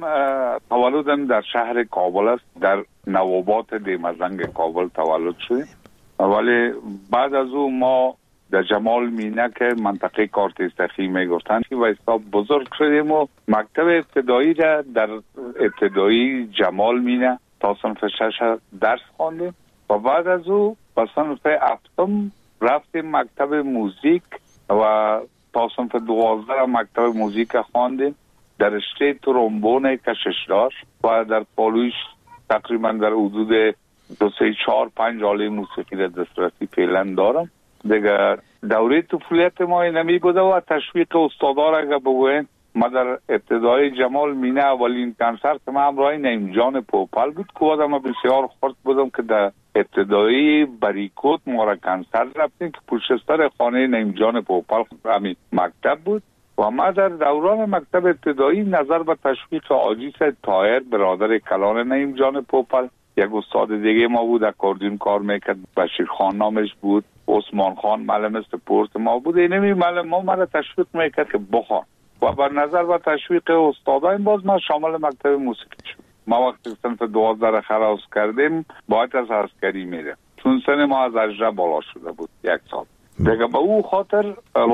تولدم در شهر کابل است. در نوابات دیمزنگ کابل تولد شدیم. ولی بعد از او ما در جمال مینه که منطقه کارتستخی میگفتن و حساب بزرگ شدیم و مکتب ابتدایی را در ابتدایی جمال مینه تا صنف 6 درس خواندیم و بعد از او به صنف 7 رفتیم مکتب موزیک و تا صنف 12 مکتب موزیک خواندیم. در رشته ترومبون کششدار و در پالویش تقریبا در حدود 2 3 4 5 آله موسیقی را دسترسی فعلا دارم. دیگه دوره طفولیت ما نمی بوده و تشویق استادا را اگه بگوین، ما در ابتدای جمال مینه اولین کنسرت ما همراه نعیم جان پوپل بود که آدم بسیار خرد بودم که در ابتدایی بریکوت ما را کنسرت رفتیم که پشت سر خانه نعیم جان پوپل همین مکتب بود و ما در دوران مکتب ابتدایی نظر به تشویق آجیس طاهر برادر کلان نعیم جان پوپل، یک استاد دیگه ما بود اکاردیون کار میکرد، بشیر خان نامش بود، عثمان خان معلم سپورت ما بود. اینمی معلم ما مرا تشویق میکرد که بخوان و بر نظر و تشویق استادان باز ما شامل مکتب موسیقی شد. ما وقتی صنف 12 را خلاص کردیم باید از عسکری میره، چون سن ما از 18 بالا شده بود 1 سال دیگه. به او خاطر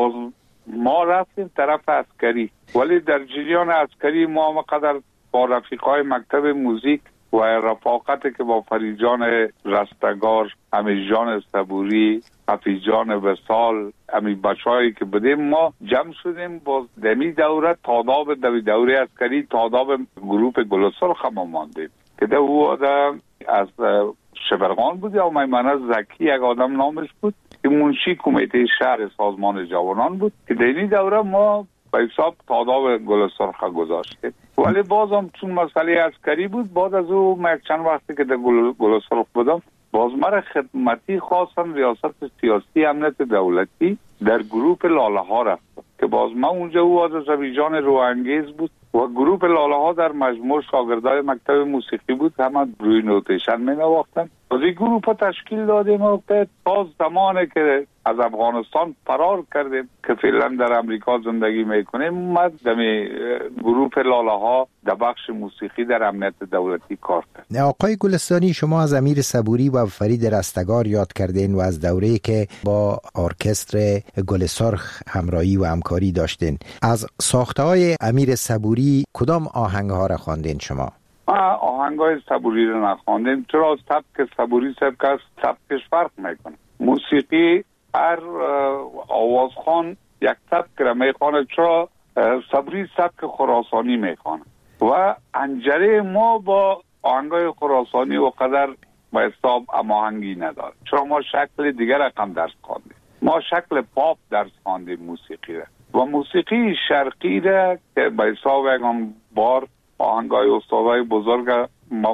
ما رفتیم طرف عسکری، ولی در جریان عسکری ما قدر با رفیقای مکتب موزیک و رفاقتی که با فریجان رستگار، امیرجان صبوری، حفیظجان وصال، امی بچه‌هایی که بودیم ما جمع شدیم با دمی دوره تاداب دوره عسکری تاداب گروپ گلسرخ ما ماندیم که ده او آدم از شبرغان بود یا میمنه زکی یک آدم نامش بود که منشی کمیته شهر سازمان جوانان بود که دمی دوره ما به حساب تاداب گلسرخ گذاشتیم. ولی بازم چون مسئله عسکری بود بعد از او من چند وقتی که در گلسرخ بودم باز مرا خدمتی خواستم ریاست سیاسی امنیت دولتی در گروپ لاله ها رفتم که باز من اونجا او از زویجان روانگیز بود و گروه لاله ها در مجموع شاگردای مکتب موسیقی بود، همه روی نوتیشن می نواختن. از این گروه تشکیل دادیم و تا زمانی که از افغانستان فرار کردیم که فعلا در امریکا زندگی میکنیم، اومد دمی گروه لاله ها در بخش موسیقی در امنیت دولتی کار کرد. آقای گلستانی، شما از امیر صبوری و فرید رستگار یاد کردین و از دوره‌ای که با ارکستر گل سرخ همراهی و همکاری داشتین. از ساخته‌های امیر صبوری کدام آهنگ‌ها را خواندین شما؟ آهنگ‌های صبوری رو نخواندیم، چرا سبک صبوری سبکش فرق میکنه. موسیقی هر آوازخوان یک سبک را میخوانه، چرا صبوری سبک خراسانی میخوانه و انجره ما با آهنگای خراسانی و قدر با حساب هماهنگی نداره، چرا ما شکل دیگر رقم درس خواندیم. ما شکل پاپ درس خواندیم موسیقی را و موسیقی شرقی را که با حساب یکم بار آهنگای استادای بزرگ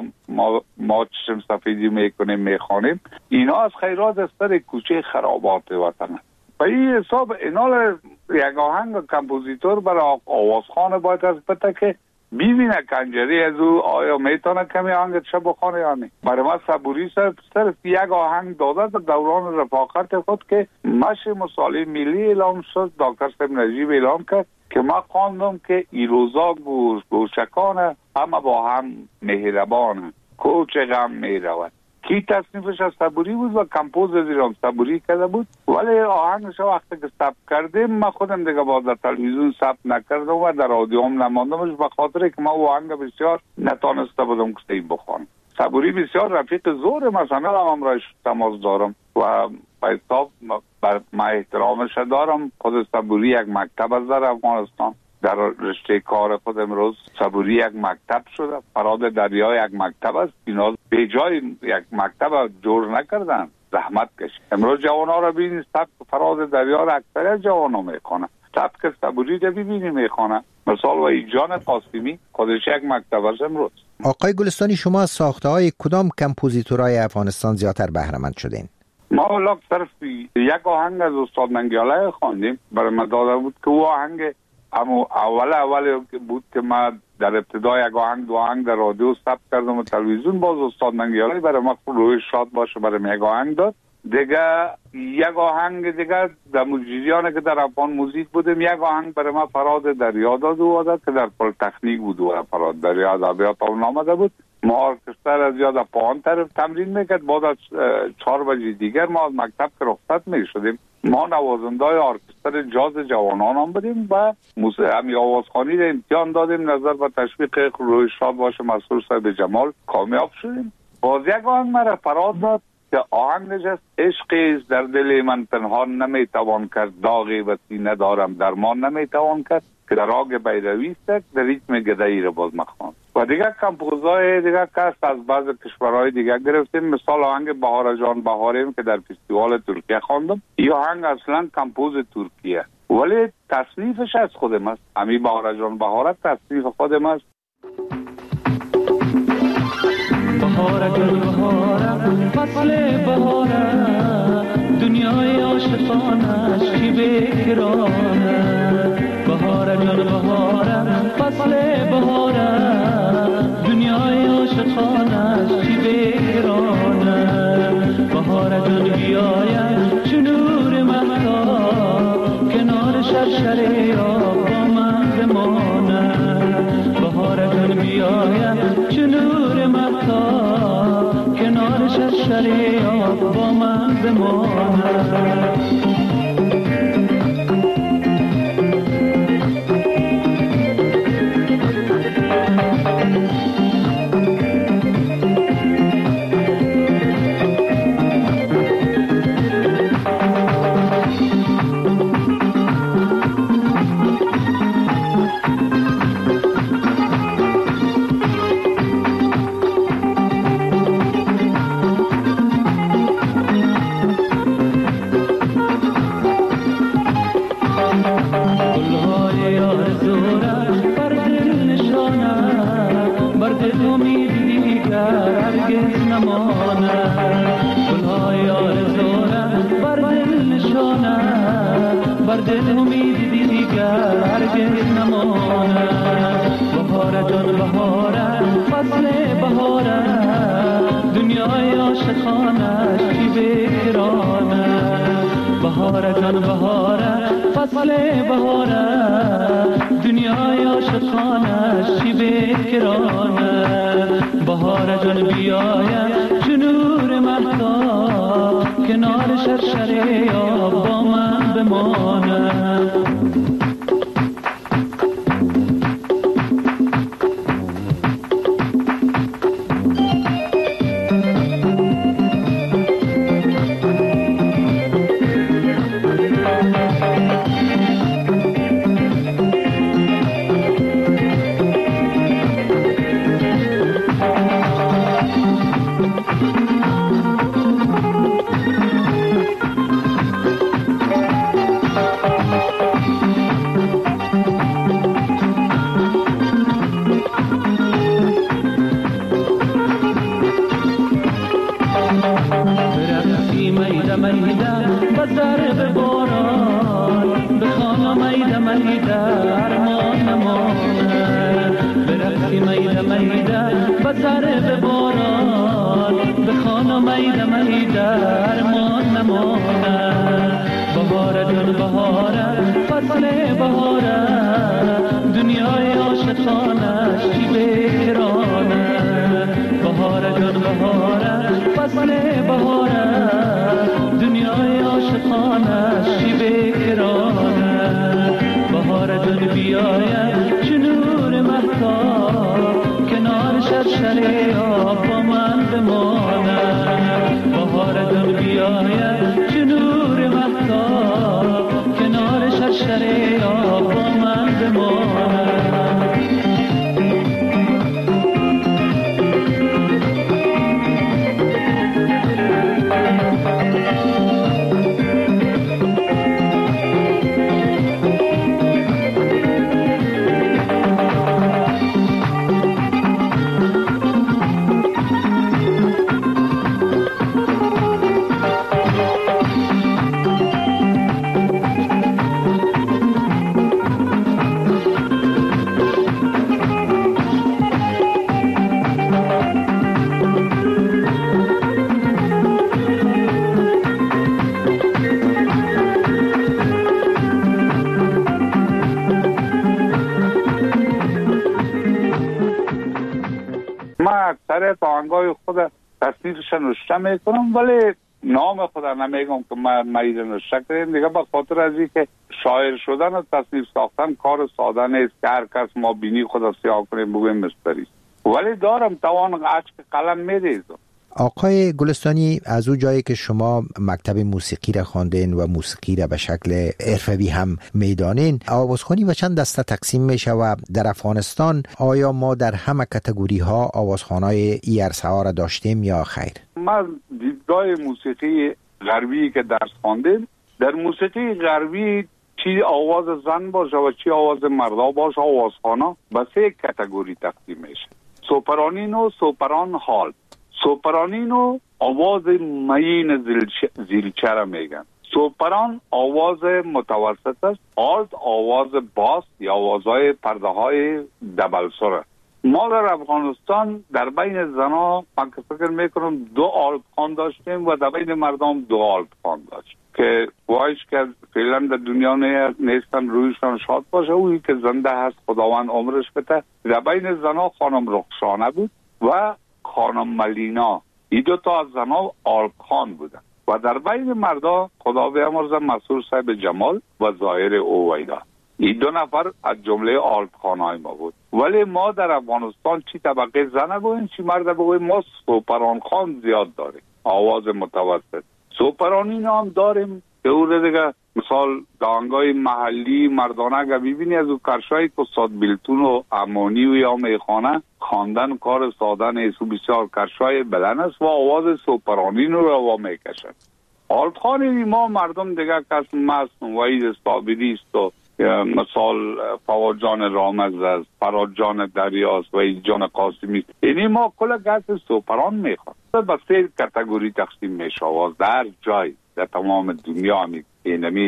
ما چشم سفیدی میکنیم میخوانیم، اینا از خیرات از سر کوچه خرابات وطن است. و این حساب اینال یک آهنگ کمپوزیتور برای آوازخوان باید از بته که ببینه کنجری از او آیا میتونه کمی آهنگ چه بخونه یا نه. برای ما صبوری صرف یک آهنگ داده در دوران رفاقت خود که مشی مصالح ملی اعلام شد، دکتر صاحب نجیب اعلام کرد که ما خواندم که ایروزا گوشکانه همه با هم مهربانه، کوچ غم میرود. کی تصنیفش از صبوری بود و کمپوز زیرام صبوری کرده بود، ولی آهنگش وقتی که ثبت کردیم ما خودم دیگه باز در تلویزیون ثبت نکردم و در رادیو هم نماندمش، به خاطر که ما آهنگ بسیار نتانسته بودم که این بخوانم. صبوری بسیار رفیق زور مثلا هم رایش تماس دارم و حساب ما احترامش دارم. خود صبوری یک مکتب از در افغانستان در رشته کار خود امروز صبوری یک مکتب شده، فراد دریا یک مکتب است. اینا به جای یک مکتب جور نکردن، زحمت کشید. امروز جوان‌ها را ببینید سبک فراد دریا را اکثر جوان‌ها میخوانن، سبک صبوری را ببینید میخوانن. مثال و ایجان قاسمی خودش یک مکتب است امروز. آقای گلستانی، شما از ساخته‌های کدام کمپوزیتورهای افغانستان زیاتر بهره مند شدین؟ ما اولا صرف یک آهنگ از استاد ننگیاله خواندیم، برای من داده بود که او آهنگ اما اول بود که ما در ابتدای یک آهنگ دو آهنگ در رادیو ثبت کردم و تلویزیون، باز استاد ننگیاله برای ما روی شاد باشه برای یک آهنگ داد. دیگه یک آهنگ دیگه در مجریانه که در افغان موزیک بودیم، یک آهنگ برای ما فراد دریا داد و داد که در پلی‌تکنیک بود و فراد دریا ادبیات اون آمده بود. ما ارکستر از یاد پایان طرف تمرین میکرد. بعد از 4 بجه دیگر ما از مکتب که رخصت میشدیم، ما نوازندای ارکستر جاز جوانان هم بودیم و همی آوازخوانی را امتحان دادیم. نظر به تشویق روی شاد باشه مسئول صاحب جمال کامیاب شدیم. باز یک آهنگ مرا فراد داد که آهنگ نجست عشقی در دل من پنهان نمیتوان کرد، داغی و سینه دارم درمان نمیتوان کرد، که در آگ بیروی است در ریتم گدایی را باز مخوان. و دیگه کمپوزای دیگه کست از بعض کشورهای دیگه گرفتیم. مثال آهنگ بهار جان بهاریم که در فستیوال ترکیه خواندم، این آهنگ اصلا کمپوز ترکیه ولی تصنیفش از خودم است. امی بهار جان بهارت تصنیف خودم است. بهار جان بهارم فصل بهارم، دنیای عاشقانش کی بکرانه. بهار جان بهارم فصل بهارم، دنیای عاشقانش کی بکرانه. بهار جان بیاید چو نور مهتاب، کنار شرشره آب با من بمانه. بهار جان بیاید چو نور مهتاب، کنار شرشره آب با من بمانه. جان بهاره فصل بهاره دنیای عاشقانش کی بکرانه بهاره جان بهاره فصل بهاره دنیای عاشقانش کی بکرانه بهاره جان بیاید چو نور مهتاب کنار شرشره آب با من بمانه آهنگای خود تصنیفش نوشته میکنم ولی نام خود نمیگم که من مریض نوشته کردیم دیگه به خاطر از اینکه شاعر شدن و تصنیف ساختن کار ساده نیست که هر کس ما بینی خود سیاه کنیم بگویم مستری ولی دارم توان عشق قلم میریزم. آقای گلستانی از او جایی که شما مکتب موسیقی را خواندین و موسیقی را به شکل حرفه‌ای هم میدانین آوازخوانی و چند دسته تقسیم میشه و در افغانستان آیا ما در همه کاتگوری ها آوازخوانای ای عرصه ها را داشتیم یا خیر؟ من دیدگاه موسیقی غربی که درس خواندیم در موسیقی غربی چی آواز زن باشه و چی آواز مردا باشه آوازخوانا به سه کاتگوری تقسیم میشه سوپرانین و سوپران هال. سوپرانینو آواز مین زیلچه را میگن. سوپران آواز متوسط است. آلت آواز باس یا آوازهای پرده های دبلسره. ما در افغانستان در بین زنا من که فکر میکنم 2 آلت خوان داشتیم و در بین مردم 2 آلت خوان داشت که وایش که فعلا در دنیا نیستن رویشان شاد باشه اویی که زنده هست خداوند عمرش بده. در بین زنا خانم رخشانه بود و خانم ملینا. این 2 تا از زنا آلت خوان بودن و در بین مردا خدا بیامرزه مسرور صاحب جمال و ظاهر اویدا. این 2 نفر از جمله آلت خوانای ما بود. ولی ما در افغانستان چی طبقه زن بگویم چی مرد بگویم ما سوپران خان زیاد داریم آواز متوسط. سوپرانین هم داریم که او دیگه مثال دانگای محلی مردانه اگه ببینی از او کرشای که استاد بیلتون و امانی و یا میخانه خواندن کار ساده نیست و بسیار کرشای بلند است و آواز سوپرانین رو روا میکشن. آلتخان ما مردم دیگه کس مست وحید استابیلی است و مثال فواد جان رامز است، فراد جان دریاست و وحید جان قاسمی. یعنی ما کل گس سوپران میخواد به 3 کاتگوری تقسیم میشه آواز در جای در تمام دنیا اینمی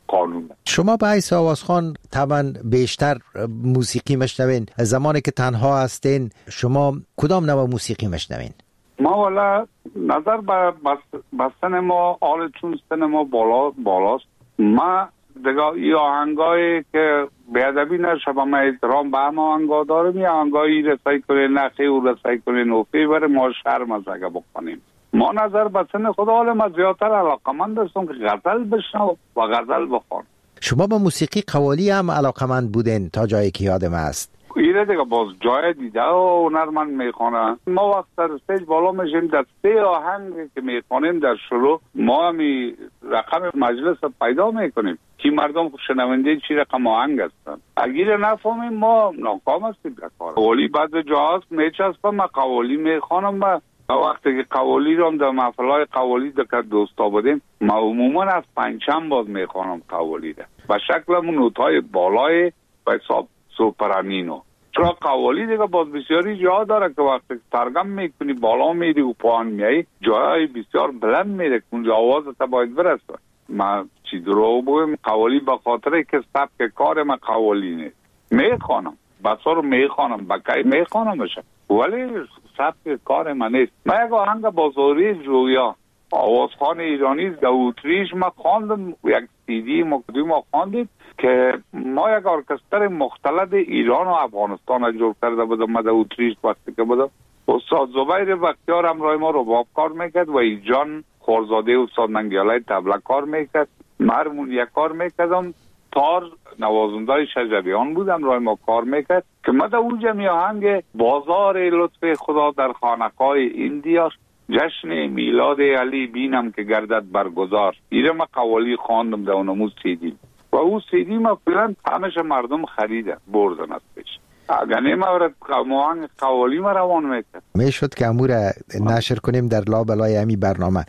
قانون. شما به حیث آوازخوان طبعا بیشتر موسیقی مشنوین. زمانی که تنها هستین شما کدام نوع موسیقی مشنوین؟ ما والا نظر به بستن ما حال چون سن ما بالاست. ما دیگه ای آهنگایی که بیادبی نشه با ما احترام به همه آهنگا داریم، یا آهنگایی رسایی کنه نخی و رسایی کنه نوفی بره ما شرم از اگه بکنیم. ما نظر به سن خدا حال ما زیادتر علاقمند هستم که غزل بشنو و غزل بخوان. شما به موسیقی قوالی هم علاقمند بودین تا جایی که یادم است؟ ایره دیگه باز جای دیده و هنرمند میخوانه. ما وقت در استیج بالا میشیم در 3 آهنگ که میخوانیم در شروع ما همی رقم مجلس پیدا میکنیم که مردم شنونده چی رقم آهنگ هستن. اگر نفهمیم ما ناکام هستیم در کار. قوالی بعد جاست میچسبم، من قوالی میخوانم و وقتی که قوالی رو هم در محفلهای قوالی در دوستا بودیم ما عموما از پنجم باز میخوانم قوالی ده و شکلمون نوتهای بالای و حساب سوپرانینو. چرا قوالی دیگه باز بسیاری جا داره که وقتی سرگم میکنی بالا میری و پایین میایی جای بسیار بلند میره که اونجا آوازت باید برسه. من چی درو بگم قوالی به خاطره که سبک کار من قوالی نیست. میخوانم بسا رو میخوانم بکی میخوانمش ولی سبک کار من نیست. من یک آهنگ بازاری جویا آوازخوان ایرانی در اتریش ما خواندم، یک CD ما خواندیم که ما یک ارکستر مختلط ایران و افغانستان جور کرده بودم. ما در اتریش وقتی که بودم استاد زبیر بختیار همراه ما رباب کار میکرد و ایجان خورزاده استاد ننگیاله طبله کار میکرد، هارمونیا کار میکردم، تار نوازنده شجریان بودم رای ما کار میکرد که ما در اونجا می آهنگ بازار لطف خدا در خانقاه ایندیا جشن میلاد علی بینم که گردد برگزار. ایره ما قوالی خواندم در اونمو CD و او CD ما فیلن همشه مردم خریده بردن از پیش. اگر نمیورد آهنگ قوالی ما روان میکرد میشد که امور نشر کنیم در لابلای همی برنامه.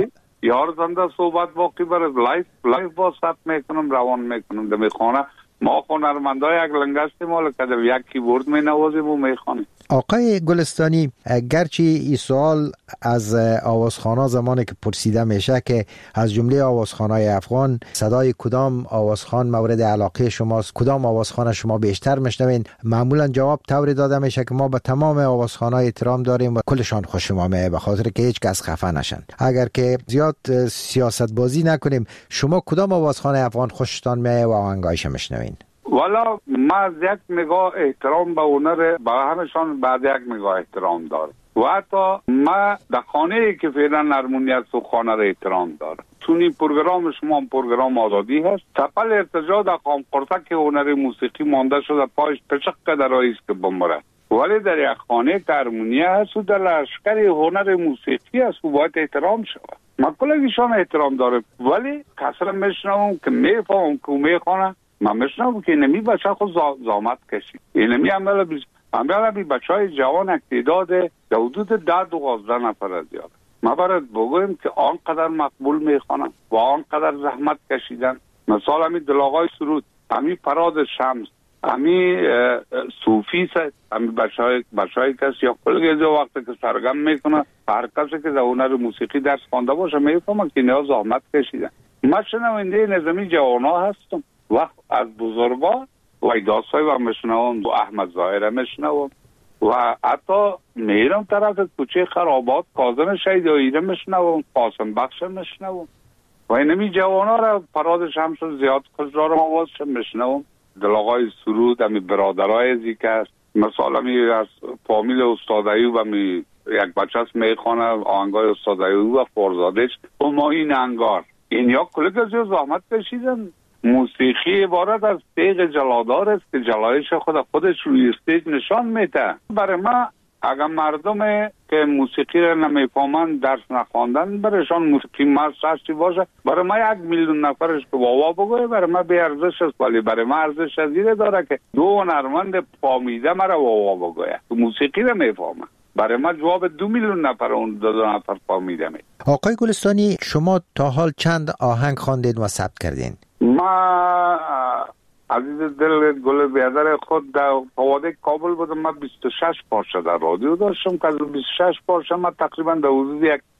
یار زنده صحبت باقی برد لایف با ثبت میکنم روان میکنم در میخوانه. ما هنرمندای یک لنگستی مال که در یک کیبورد می نوازیم و میخوانیم. آقای گلستانی گرچه این سوال از آوازخوانا زمانی که پرسیده میشه که از جمله آوازخوانای افغان صدای کدام آوازخوان مورد علاقه شماست، کدام آوازخوان شما بیشتر میشنوین، معمولا جواب طوری داده میشه که ما به تمام آوازخوانای احترام داریم و کلشان خوش ما میه به خاطر که هیچ کس خفه نشن. اگر که زیاد سیاست بازی نکنیم شما کدام آوازخوان افغان خوشتان میه و آهنگایش میشنوین؟ والا ما از یک نگاه احترام به هنر به همشان بعد یک نگاه احترام دارم و حتی ما در خانه ای که فعلا هارمونیت و خانه را احترام دارم. چون این پروگرام شما پروگرام آزادی هست تپل ارتجاع در قام قرصک هنر موسیقی مانده شده پایش پشق در رئیس که بمره ولی در یک خانه که هارمونیت هست و در لشکر هنر موسیقی هست و باید احترام شود. ما کلگیشان احترام دارم ولی کسر میشنوم که میفهم که میخوانه من میشنم که اینمی بچه خود زامت کشید. اینمی عملا بی بچه های جوان اکتیداد در حدود 10-12 نفر زیاد. ما باید بگویم که آنقدر مقبول میخوانن و آنقدر زحمت کشیدن. مثال همی دلاغای سرود، همی فراد شمس، همی صوفی سید، همی بچه های کسی یا کلگیزی وقتی که سرگم میکنن هر کسی که در هنر موسیقی درس خوانده باشه میفهمن که اینها زحمت کشیدن. من شنونده نظامی جوانا هستم و از بزرگا و ایداسای و مشنوم و احمد ظاهره مشنوم و حتی میرم طرف کوچه خرابات کاظم شهید ایره مشنوم، قاسم بخش مشنوم و اینمی جوانا را فراد شمس زیاد کجرارم آوازش مشنوم. دلاغای سرود همی برادرای زیکه است مثال همی از فامیل استاد ایوب همی یک بچه هست میخوانه آهنگای استاد ایوب و فرزادش و ما این انگار این یا کلک از زحمت کشیدن. موسیقی عبارت از تیغ جلادار است که جلایش خودش روی استیج نشان میده. برای ما اگر مردم که موسیقی را نمیفهمن درس نخواندن برایشان موسیقی مستشی باشه برای ما 1 میلیون نفرش که واوا بگوه برای ما بی ارزش است ولی برای ما ارزش ازیره داره که 2 هنرمند فامیده مرا واوا بگوه که موسیقی را میفهمن. برای ما جواب 2 میلیون نفر اون 2 نفر فامیده می. آقای گلستانی شما تا حال چند آهنگ خواندید و ثبت کردین؟ ما عزیز دل گل بیادر خود در پواده کابل بودم. من 26 پارچه در رادیو داشتم که از 26 پارچه من تقریبا در حدود یک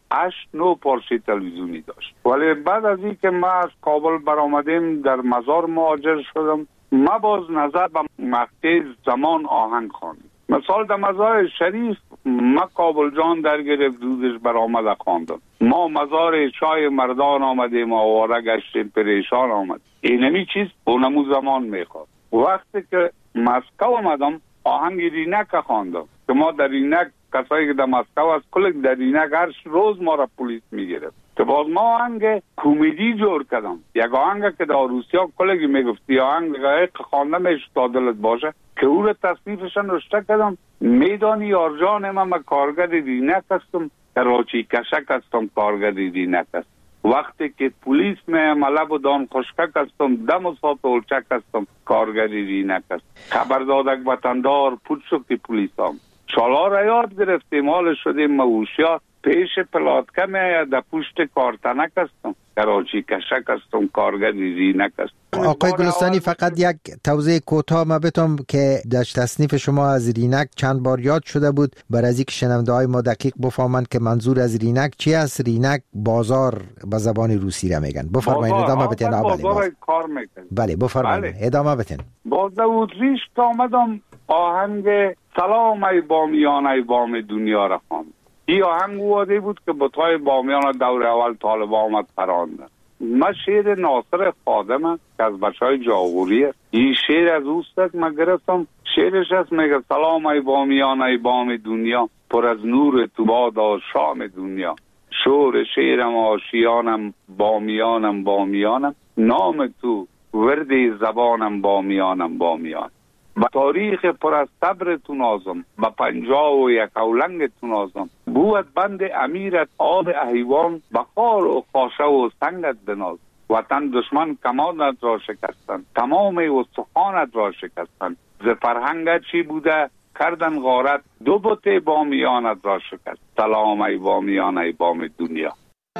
8-9 پارچه تلویزیونی داشت. ولی بعد از این که ما از کابل برآمدیم در مزار مهاجر شدم، ما باز نظر به مقطع زمان آهنگ خواندیم. مثال در مزار شریف ما کابل جان در گرفت دودش برآمد خواندم. ما مزار چای مردان آمدیم آواره گشتیم پریشان آمد. اینمی چیز اونمو زمان میخواد. وقتی که مسکو آمدم آهنگ رینک خواندم که ما در رینک کسایی که در مسکو از کل در رینک هر روز ما را پلیس میگرفت. که باز ما آهنگ کمدی جور کردم. یک آهنگ که در روسیا کلگی میگفتی آهنگ خوانده میشه تا دلت باشه که او را تصنیفشان نوشته کردم. میدانی یارجان من کارگر رینک هستم، کراچی کشک هستم کارگر رینک هستم. وقتی که پلیس می ملب و دان خشکک هستم، دم و سات اولچک هستم کارگر رینک هستم. خبر دادک وطندار پوچ شد که پلیس هم شالا را یاد گرفتیم حال شدیم موشیا پیش پلاتکه می در پشت کارتنک هستم کراچی کشک هستم کارگر رینک هستم. آقای گلستانی فقط یک توضیح کوتاه ما بتم که در تصنیف شما از رینک چند بار یاد شده بود برای از اینکه شنونده های ما دقیق بفهمند که منظور از رینک چی است. رینک بازار به زبان روسی را میگن. بفرمایید ادامه بدین. بازار کار میکنه. بله بفرمایید ادامه بدین. باز داود ریش که آمدم آهنگ سلام ای بامیان ای بام دنیا را خواندم. این آهنگ واده بود که بطای بامیان دور اول طالب آمد پرانده. من شعر ناصر خادم که از بچهای جاغوری است، این شعر از اوست من گرفتم. شعرش هست میگه سلام ای بامیان ای بام دنیا، پر از نور تو بادا شام دنیا. شور شعرم آشیانم بامیانم بامیانم، نام تو ورد زبانم بامیانم بامیان. با تاریخ پر از صبر تو نازم، با پنجاه و یک اولنگ تو نازم. بود بند امیرت آب حیوان، بخار و خاشه و سنگت بناز. وطن دشمن کمانت را شکستن، تمام استخوانت را شکستن. ز فرهنگت چی بوده کردن غارت، دو بت بامیانت را شکست. سلام ای بامیان ای بام دنیا.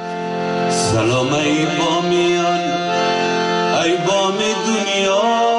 سلام ای بامیان ای بام دنیا،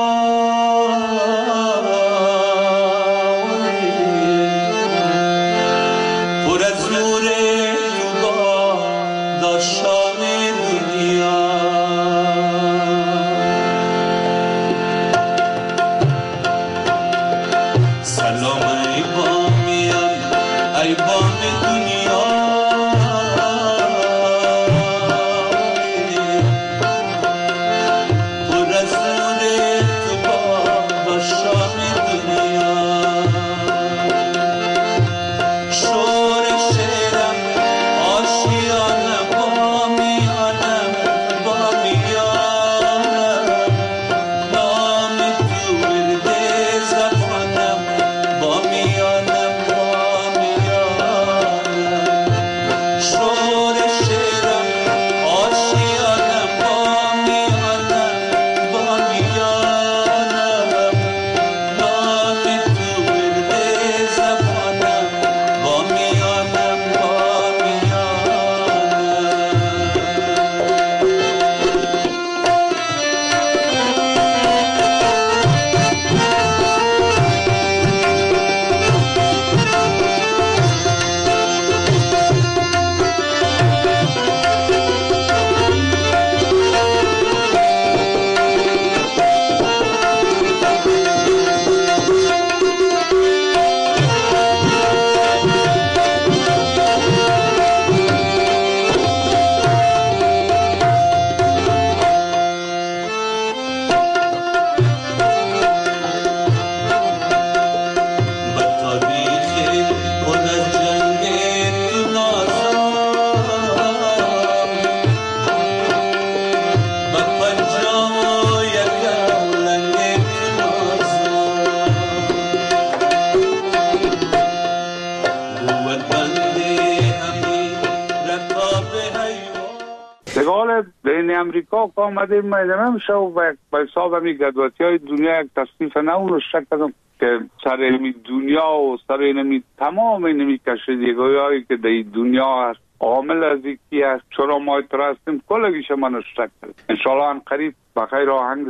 امریکا که آمده میدنم شو و به حساب همی گدواتی های دنیا یک تصنیف نو رو شک کردم که سر اینمی دنیا و سر اینمی تمام اینمی کشیدگی هایی که در دنیا هست عامل از یکی هست چرا ما اترا هستیم کلگیش من رو شک کردم. انشاءالله هم قریب بخیر آهنگش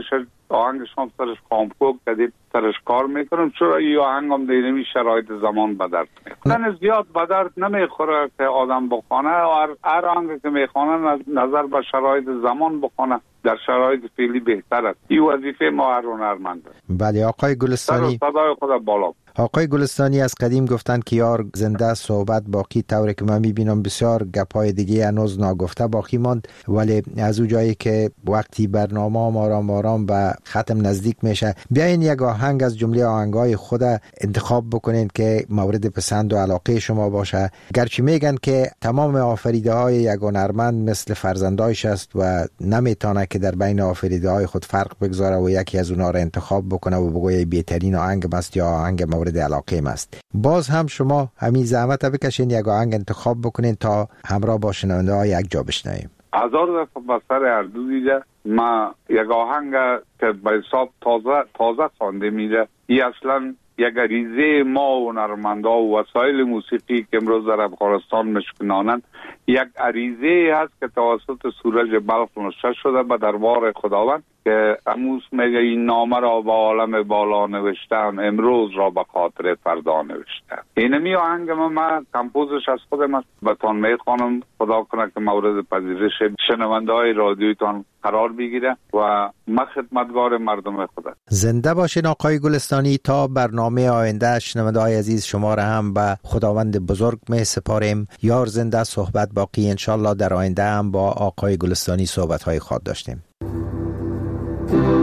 آهنگ شما سرش کامپوک کدید سرش کار میکنم، چرا یا آهنگ هم دیدمی شرایط زمان به درد میخوره. زیاد به درد نمیخوره که آدم بخونه، هر آهنگ که میخونه نظر به شرایط زمان بخونه در شرایط فعلی بهتر است. این وظیفه ما هر هنرمند است. بله آقای گلستانی، صدای خود بالا. آقای گلستانی از قدیم گفتن که یار زنده صحبت باقی، طوری که من میبینم بسیار گپای دیگه هنوز ناگفته باقی ماند، ولی از اون جایی که وقتی برنامه آرام آرام به ختم نزدیک میشه، بیاین یک آهنگ از جمله آهنگای خود انتخاب بکنین که مورد پسند و علاقه شما باشه. گرچه میگن که تمام آفریده های یک هنرمند مثل فرزندایش است و نمیتونه که در بین آفریده های خود فرق بگذاره و یکی از اونها را انتخاب بکنه و بگویه بهترین آهنگ است یا آهنگ مورد علاقه است. باز هم شما همین زحمت بکشین یک آهنگ انتخاب بکنین تا همراه با شنونده ها یک جا بشنویم. هزار دفعه به سر اردو دیده ما یک آهنگ که به حساب تازه خوانده میده. این اصلا یک عریضه ما و هنرمندا و وسایل موسیقی که امروز در افغانستان مشکنانند، یک عریضه هست که توسط سورج بلخ نوشته شده به دربار خداوند که اموس میگه این نامه را به عالم بالا نوشتم، امروز را به خاطر فردا نوشتم. اینمی آهنگ من کمپوزش از خودم است، بهتان میخوانم. خدا کنه که مورد پذیرش شنونده های رادیویتان قرار بگیره و من خدمتگار مردم خودم. زنده باشین آقای گلستانی. تا برنامه آینده شنونده های عزیز شما را هم به خداوند بزرگ می سپاریم. یار زنده صحبت باقی. انشالله در آینده هم با آقای گلستانی صحبت های خواهد داشتیم.